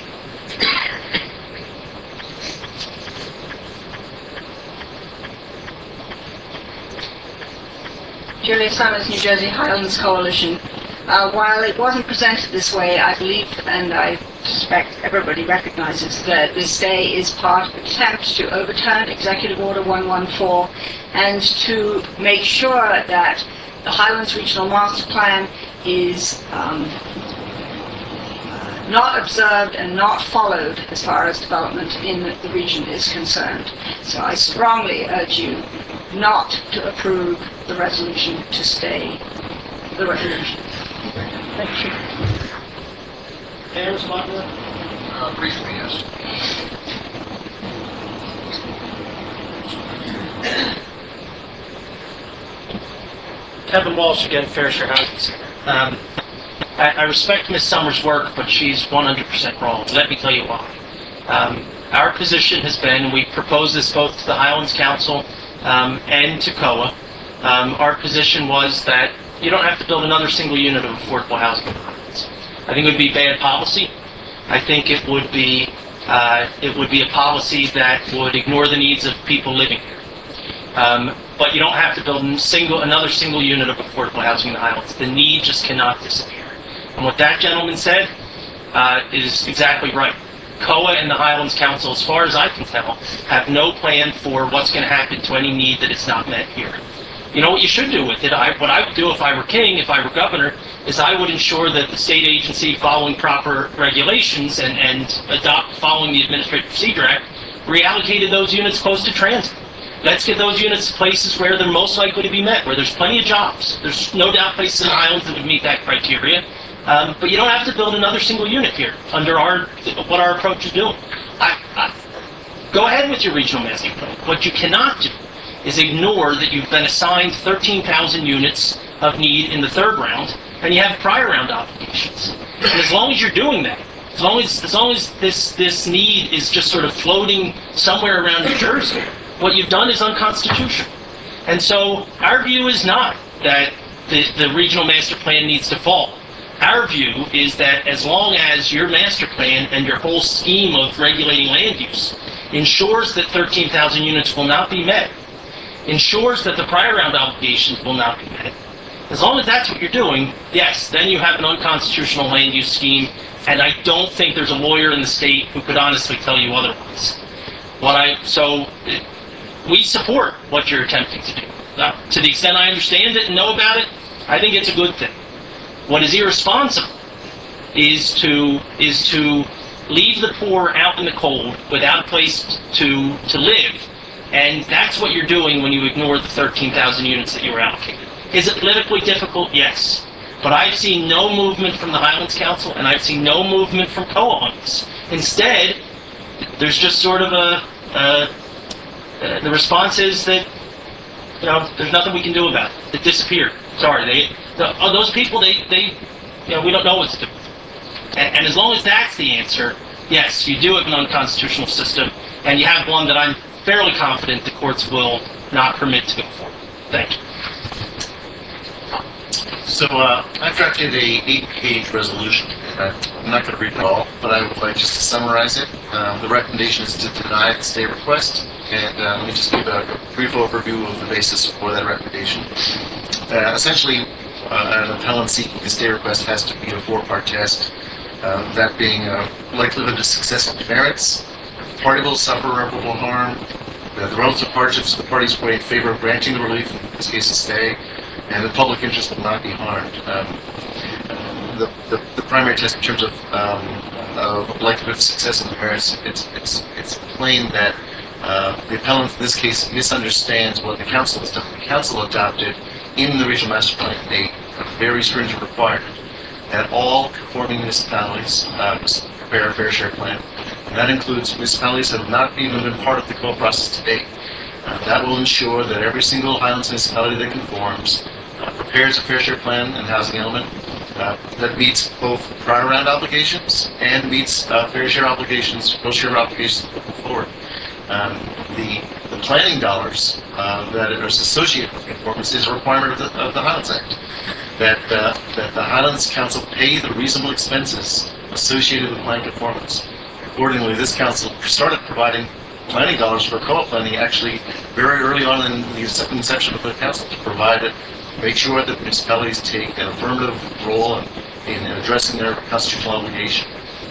[SPEAKER 8] Julia Summers, New Jersey Highlands Coalition. While it wasn't presented this way, I believe, and I suspect everybody recognizes, that this stay is part of an attempt to overturn Executive Order 114 and to make sure that the Highlands Regional Master Plan is not observed and not followed as far as development in the region is concerned. So I strongly urge you not to approve the resolution to stay the resolution. Thank you.
[SPEAKER 15] Can I respond to that?
[SPEAKER 1] Briefly, yes.
[SPEAKER 17] Kevin Walsh again, Fair Share Housing Center. I respect Ms. Summers' work, but she's 100% wrong. Let me tell you why. Our position has been, and we proposed this both to the Highlands Council and to COA, our position was that you don't have to build another single unit of affordable housing in the Highlands. I think it would be bad policy. I think it would be a policy that would ignore the needs of people living here. But you don't have to build another single unit of affordable housing in the Highlands. The need just cannot disappear. And what that gentleman said is exactly right. COA and the Highlands Council, as far as I can tell, have no plan for what's going to happen to any need that is not met here. You know what you should do with it? What I would do if I were king, if I were governor, is I would ensure that the state agency, following proper regulations and following the Administrative Procedure Act, reallocated those units close to transit. Let's get those units to places where they're most likely to be met, where there's plenty of jobs. There's no doubt places in the Highlands that would meet that criteria. But you don't have to build another single unit here under what our approach is doing. Go ahead with your regional master plan. What you cannot do is ignore that you've been assigned 13,000 units of need in the third round, and you have prior round obligations. And as long as you're doing that, as long as this need is just sort of floating somewhere around New Jersey, what you've done is unconstitutional. And so our view is not that the regional master plan needs to fall. Our view is that as long as your master plan and your whole scheme of regulating land use ensures that 13,000 units will not be met, ensures that the prior round obligations will not be met, as long as that's what you're doing, yes, then you have an unconstitutional land use scheme, and I don't think there's a lawyer in the state who could honestly tell you otherwise. We support what you're attempting to do. To the extent I understand it and know about it, I think it's a good thing. What is irresponsible is to leave the poor out in the cold without a place to live, and that's what you're doing when you ignore the 13,000 units that you were allocated. Is it politically difficult? Yes. But I've seen no movement from the Highlands Council, and I've seen no movement from COA on this. Instead, there's just sort of the response is that, there's nothing we can do about it. It disappeared. Sorry, those people, we don't know what to do. And as long as that's the answer, yes, you do have an unconstitutional system, and you have one that I'm fairly confident the courts will not permit to go forward. Thank you.
[SPEAKER 7] So I drafted a 8-page resolution. I'm not going to read it all, but I would like just to summarize it. The recommendation is to deny the stay request, and let me just give a brief overview of the basis for that recommendation. Essentially, an appellant seeking a stay request has to meet a 4-part test, that being likelihood of success on the merits, the party will suffer irreparable harm, the relative hardships of the parties weigh in favor of granting the relief, in this case a stay, and the public interest will not be harmed. The primary test in terms of likelihood of success in the merits, it's plain that the appellant in this case misunderstands what the council has done. The council adopted in the regional master plan a very stringent requirement that all conforming municipalities must prepare a fair share plan. And that includes municipalities that have not even been part of the COA process to date. That will ensure that every single Highlands municipality that conforms prepares a fair share plan and housing element that meets both prior round obligations and meets fair share obligations, full share obligations moving forward. The planning dollars that are associated with conformance is a requirement of the Highlands Act. That the Highlands Council pay the reasonable expenses associated with plan conformance. Accordingly, this council started providing planning dollars for COA planning actually very early on in the inception of the council to provide it, make sure that municipalities take an affirmative role in addressing their constitutional obligation.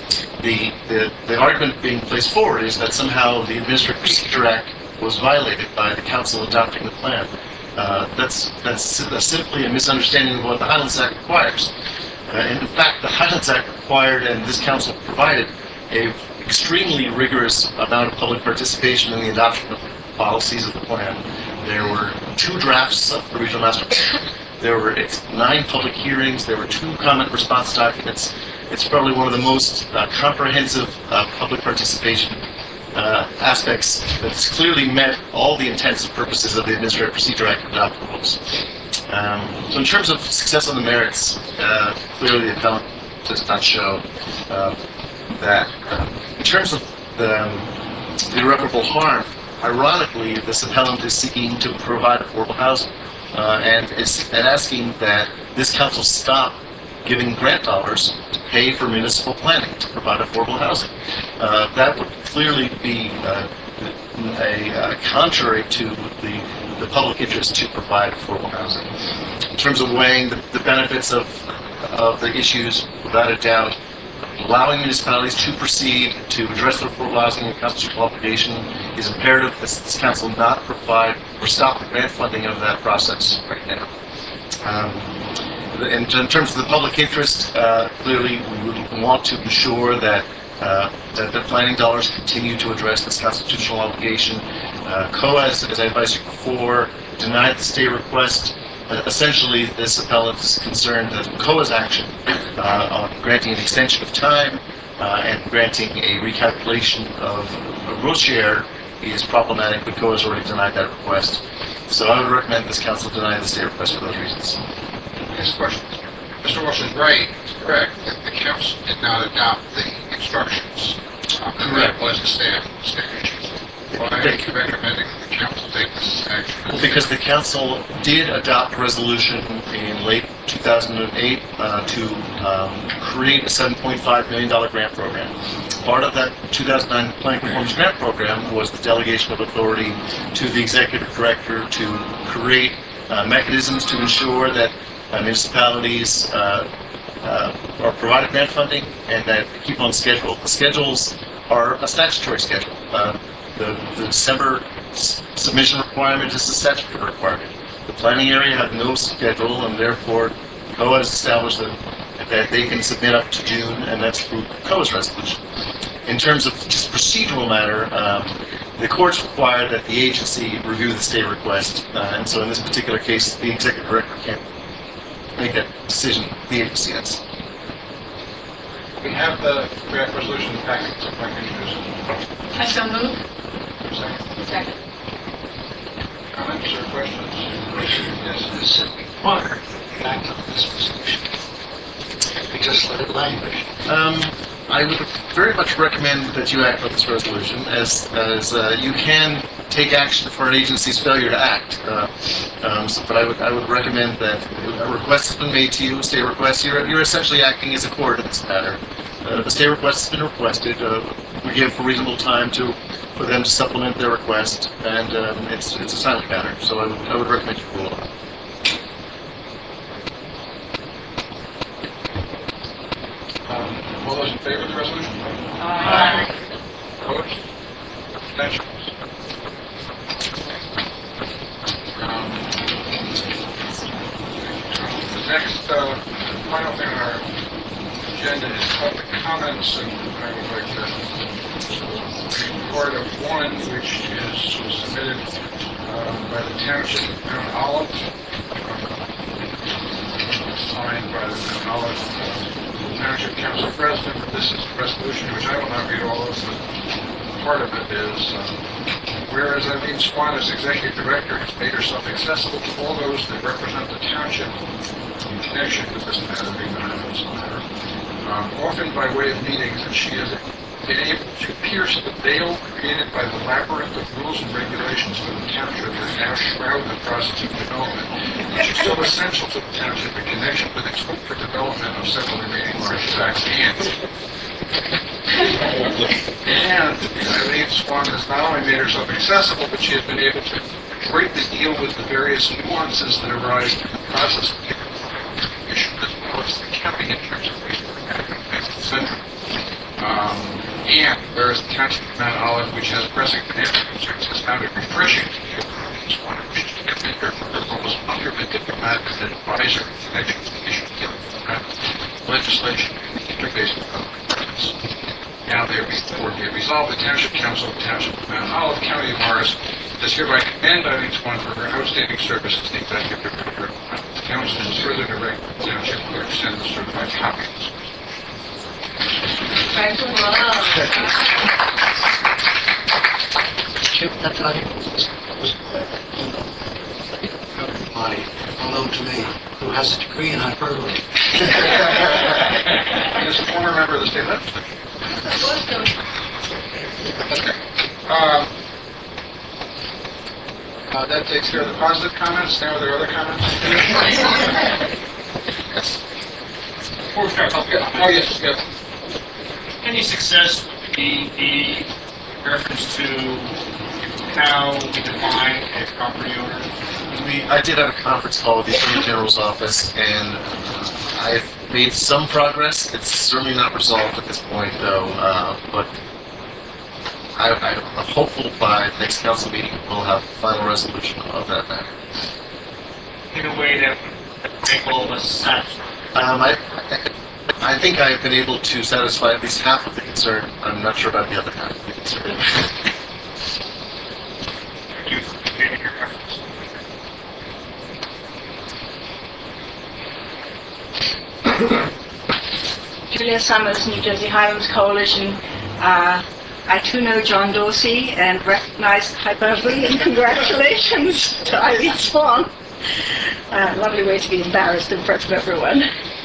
[SPEAKER 7] The argument being placed forward is that somehow the Administrative Procedure Act was violated by the council adopting the plan. That's simply a misunderstanding of what the Highlands Act requires. And in fact, the Highlands Act required, and this council provided, a extremely rigorous amount of public participation in the adoption of the policies of the plan. There were 2 drafts of the regional master plan. There were 9 public hearings. There were 2 comment response documents. It's probably one of the most comprehensive public participation aspects that's clearly met all the intents and purposes of the Administrative Procedure Act adopted rules. So in terms of success on the merits, clearly the appellant does not show that. In terms of the irreparable harm, ironically, this appellant is seeking to provide affordable housing and asking that this council stop giving grant dollars to pay for municipal planning to provide affordable housing. That would clearly be contrary to the public interest to provide affordable housing. In terms of weighing the benefits of the issues, without a doubt, allowing municipalities to proceed to address their affordable housing and constitutional obligation is imperative that this council not provide or stop the grant funding of that process right now. In terms of the public interest, clearly we would want to ensure that the planning dollars continue to address this constitutional obligation. COA, as I advised you before, denied the stay request. Essentially, this appellant is concerned that COA's action on granting an extension of time and granting a recalculation of a growth share is problematic, but COA has already denied that request. So I would recommend this council deny the stay request for those reasons.
[SPEAKER 1] Next question. Mr. Wilson-Gray is correct that the council did not adopt the instructions. Correct. Was the staff issues. Why are you recommending that the council take this action?
[SPEAKER 7] Well, because the council did adopt a resolution in late 2008 to create a $7.5 million grant program. Part of that 2009 Plan Conformance Grant Program was the delegation of authority to the executive director to create mechanisms to ensure that municipalities are provided grant funding and that they keep on schedule. The schedules are a statutory schedule. The December submission requirement is a statutory requirement. The planning area had no schedule, and therefore COA has established that they can submit up to June, and that's through COA's resolution. In terms of just procedural matter, the courts require that the agency review the stay request, and so in this particular case, the executive director can't make that decision. The agency has.
[SPEAKER 1] We have the draft resolution packet, so if I can introduce it.
[SPEAKER 6] I so move.
[SPEAKER 1] Second.
[SPEAKER 6] Second.
[SPEAKER 1] Comments or questions? Yes.
[SPEAKER 5] This water back on this resolution. We just let it languish.
[SPEAKER 7] I would very much recommend that you act on this resolution, as you can take action for an agency's failure to act. But I would recommend that a request has been made to you, a stay request. You're essentially acting as a court in this matter. The stay request has been requested. We give for reasonable time for them to supplement their request, and it's a silent matter. So I would recommend you rule on it.
[SPEAKER 1] All those in favor of the resolution?
[SPEAKER 6] Aye.
[SPEAKER 1] Opposed? Abstentions? The next final thing on our agenda is public comments, and I would like to be part of one which was submitted by the Township of Mount Olive, signed by the Mount Olive Township Council President. This is a resolution which I will not read all of, but part of it is, whereas Eileen Swan, as Executive Director, has made herself accessible to all those that represent the Township in connection with this matter, being the Highlands matter, often by way of meetings, and she has been able to pierce the veil created by the labyrinth of rules and regulations for the Township that now shroud the process of development, which is so essential to the Township in connection with its hope for development of several remaining large tracts. And Eileen Swan has not only made herself accessible, but she has been able to greatly deal with the various nuances that arise through the process of issue, as well as the county in terms of etc. And whereas the Township of Mount Olive, which has pressing financial concerns, has found it refreshing to hear from Eileen Swan, which is committed her for her role as underbid diplomat and advisor in connection with the issue of legislation and interface with public governments. Now therefore be it resolved, the Township Council of the Township of Mount Olive, County of Morris, does hereby commend Eileen Swan for her outstanding service as the Executive Director. The Council is further direct the Township Clerk to send the certified copy of this.
[SPEAKER 6] Thank you.
[SPEAKER 5] That's body unknown to me, who has a degree in hyperbole.
[SPEAKER 1] As a former member of the state legislature. That takes care of the positive comments. Now are there other comments? Yes.
[SPEAKER 2] Before we start,
[SPEAKER 1] Oh, yes, yes.
[SPEAKER 2] any success would be the reference to how we define a property owner?
[SPEAKER 7] I did have a conference call with the Attorney General's office, and I've made some progress. It's certainly not resolved at this point, though, but I'm hopeful by the next council meeting we'll have a final resolution of that matter.
[SPEAKER 2] In a way that would make all of us satisfied.
[SPEAKER 7] I think I've been able to satisfy at least half of the concern. I'm not sure about the other half of the concern.
[SPEAKER 2] Thank you for giving your reference.
[SPEAKER 8] Julia Summers, New Jersey Highlands Coalition. I too know John Dorsey and recognize the hyperbole, and congratulations to Eileen Swan. Lovely way to be embarrassed in front of everyone.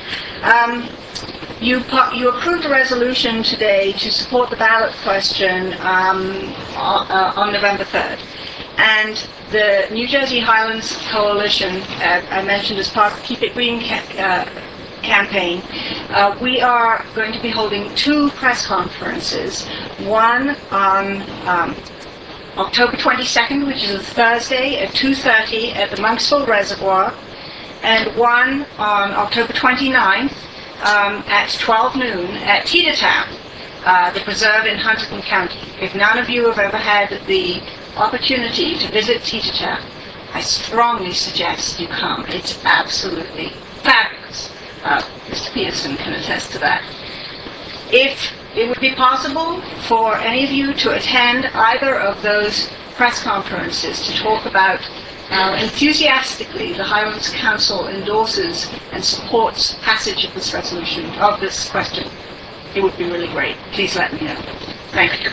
[SPEAKER 8] You approved a resolution today to support the ballot question on November 3rd. And the New Jersey Highlands Coalition, I mentioned as part of the Keep It Green campaign, we are going to be holding 2 press conferences. One on October 22nd, which is a Thursday at 2:30 at the Monksville Reservoir, and one on October 29th at 12 noon at Teetertown, the preserve in Huntington County. If none of you have ever had the opportunity to visit Teetertown, I strongly suggest you come. It's absolutely fabulous. Mr. Peterson can attest to that. If it would be possible for any of you to attend either of those press conferences to talk about how enthusiastically the Highlands Council endorses and supports passage of this resolution, of this question. It would be really great. Please let me know. Thank you.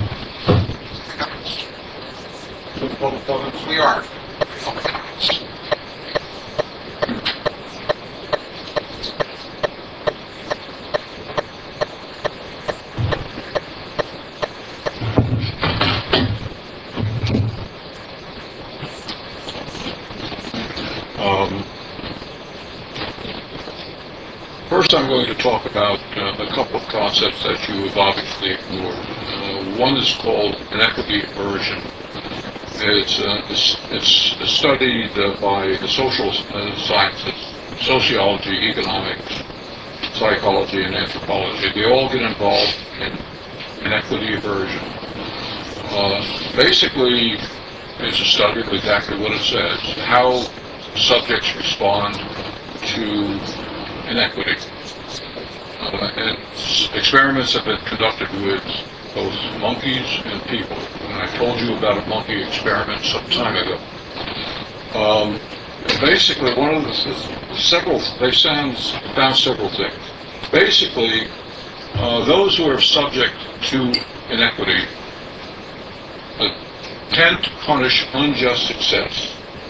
[SPEAKER 1] We are.
[SPEAKER 12] First, I'm going to talk about a couple of concepts that you have obviously ignored. One is called inequity aversion. It's studied by the social sciences, sociology, economics, psychology, and anthropology. They all get involved in inequity aversion. Basically, it's a study of exactly what it says, how subjects respond to inequity. And experiments have been conducted with both monkeys and people. And I told you about a monkey experiment some time ago. Basically, one of they found several things. Basically, those who are subject to inequity tend to punish unjust success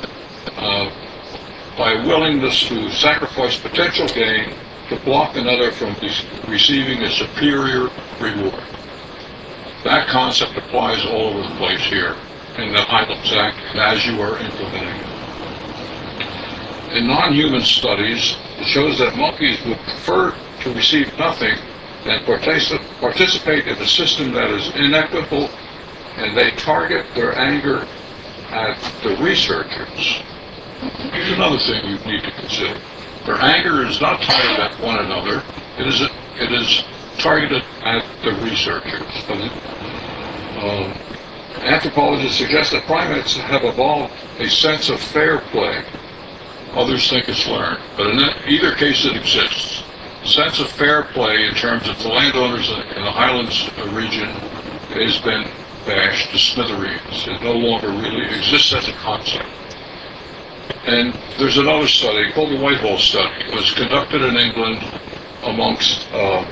[SPEAKER 12] by willingness to sacrifice potential gain to block another from receiving a superior reward. That concept applies all over the place here in the Highlands Act as you are implementing it. In non-human studies, it shows that monkeys would prefer to receive nothing than participate in a system that is inequitable, and they target their anger at the researchers. Here's another thing you need to consider. Their anger is not targeted at one another. It is targeted at the researchers. Anthropologists suggest that primates have evolved a sense of fair play. Others think it's learned, but in either case it exists. The sense of fair play in terms of the landowners in the Highlands region has been bashed to smithereens. It no longer really exists as a concept. And there's another study called the Whitehall study. It was conducted in England amongst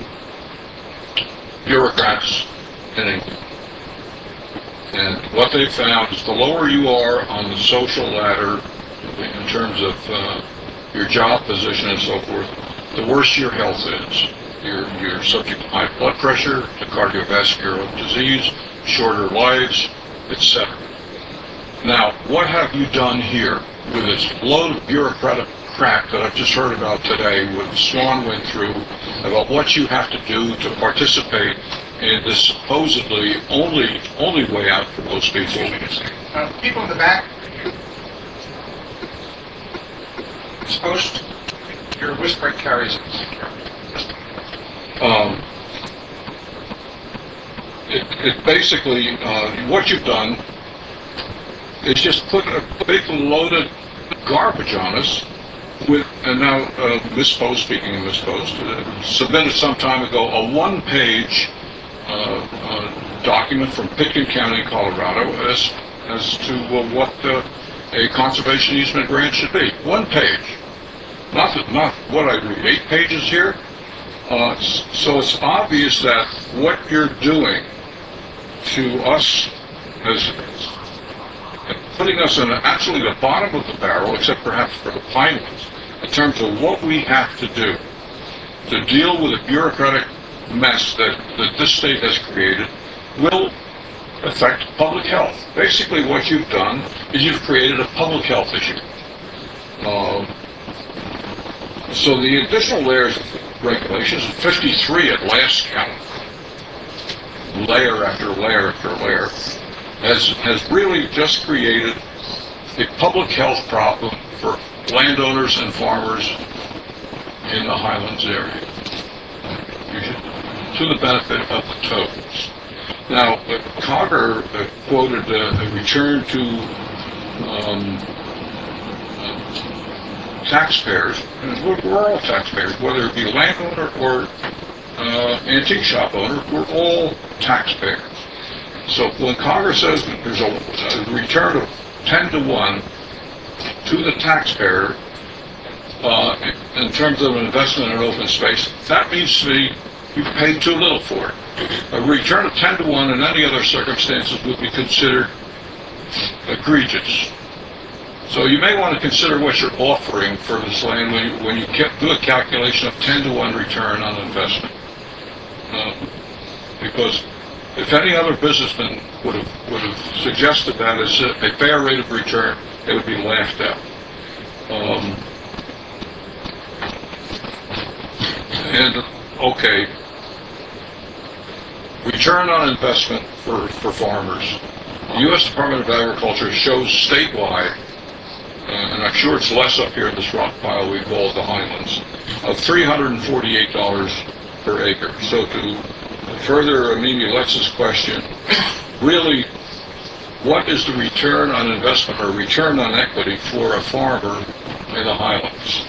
[SPEAKER 12] bureaucrats in England. And what they found is the lower you are on the social ladder in terms of your job position and so forth, the worse your health is. You're subject to high blood pressure, to cardiovascular disease, shorter lives, etc. Now, what have you done here with this load of bureaucratic crap that I've just heard about today, what Swan went through, about what you have to do to participate in this supposedly only way out for most people?
[SPEAKER 1] People in the back, you're supposed to, your whispering carries
[SPEAKER 12] it basically, what you've done is just put a big loaded garbage on us with, and now Ms. Post, speaking of Ms. Post, submitted some time ago a one-page document from Pitkin County, Colorado, as to what a conservation easement grant should be. One page. Not what I read, 8 pages here. So it's obvious that what you're doing to us as putting us in absolutely the bottom of the barrel, except perhaps for the Pinelands, in terms of what we have to do to deal with the bureaucratic mess that this state has created, will affect public health. Basically what you've done is you've created a public health issue. So the additional layers of regulations, 53 at last count, layer after layer after layer, has really just created a public health problem for landowners and farmers in the Highlands area, to the benefit of the toads. Now, Cogger quoted a return to taxpayers, and we're all taxpayers, whether it be landowner or antique shop owner, we're all taxpayers. So when Congress says that there's a return of 10 to 1 to the taxpayer in terms of an investment in open space, that means to me you've paid too little for it. A return of 10 to 1 in any other circumstances would be considered egregious. So you may want to consider what you're offering for this land when you do a calculation of 10 to 1 return on investment. Because if any other businessman would have suggested that as a fair rate of return, it would be laughed at. Okay, return on investment for farmers. The U.S. Department of Agriculture shows statewide, and I'm sure it's less up here in this rock pile we call the Highlands, of $348 per acre. So to further Mimi Lex's question, really, what is the return on investment or return on equity for a farmer in the Highlands?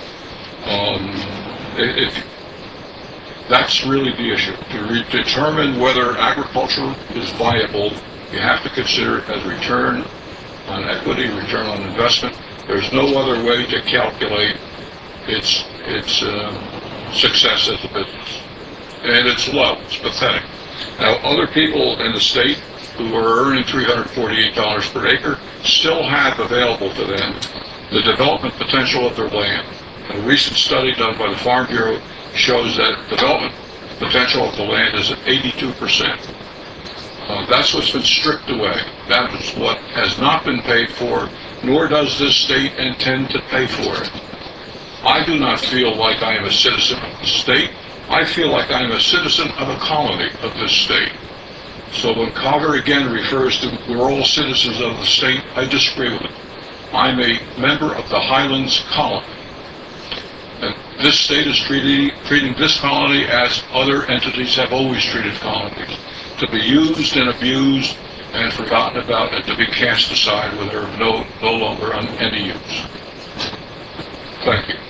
[SPEAKER 12] That's really the issue. To determine whether agriculture is viable, you have to consider it as return on equity, return on investment. There's no other way to calculate its success as a business. And it's low, it's pathetic. Now, other people in the state who are earning $348 per acre still have available to them the development potential of their land. A recent study done by the Farm Bureau shows that development potential of the land is at 82%. That's what's been stripped away. That is what has not been paid for, nor does this state intend to pay for it. I do not feel like I am a citizen of the state. I feel like I am a citizen of a colony of this state. So when Cogger again refers to we're all citizens of the state, I disagree with it. I'm a member of the Highlands colony. And this state is treating this colony as other entities have always treated colonies, to be used and abused and forgotten about and to be cast aside when they're no longer on any use. Thank you.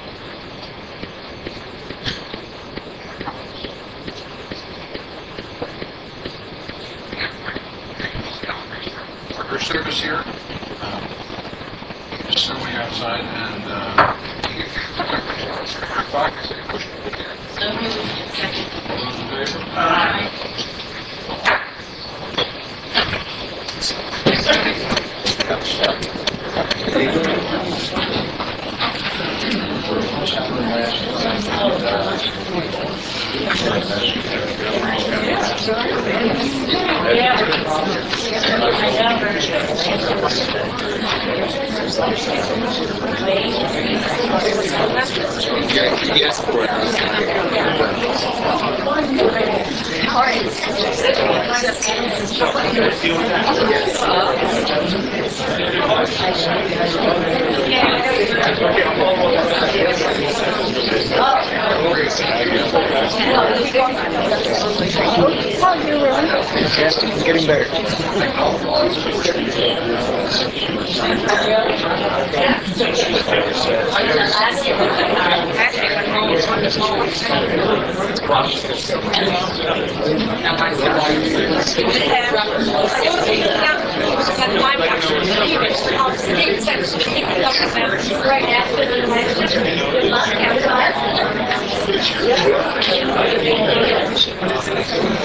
[SPEAKER 1] Worker service here. Just somebody outside and
[SPEAKER 5] Getting better.
[SPEAKER 14] Right after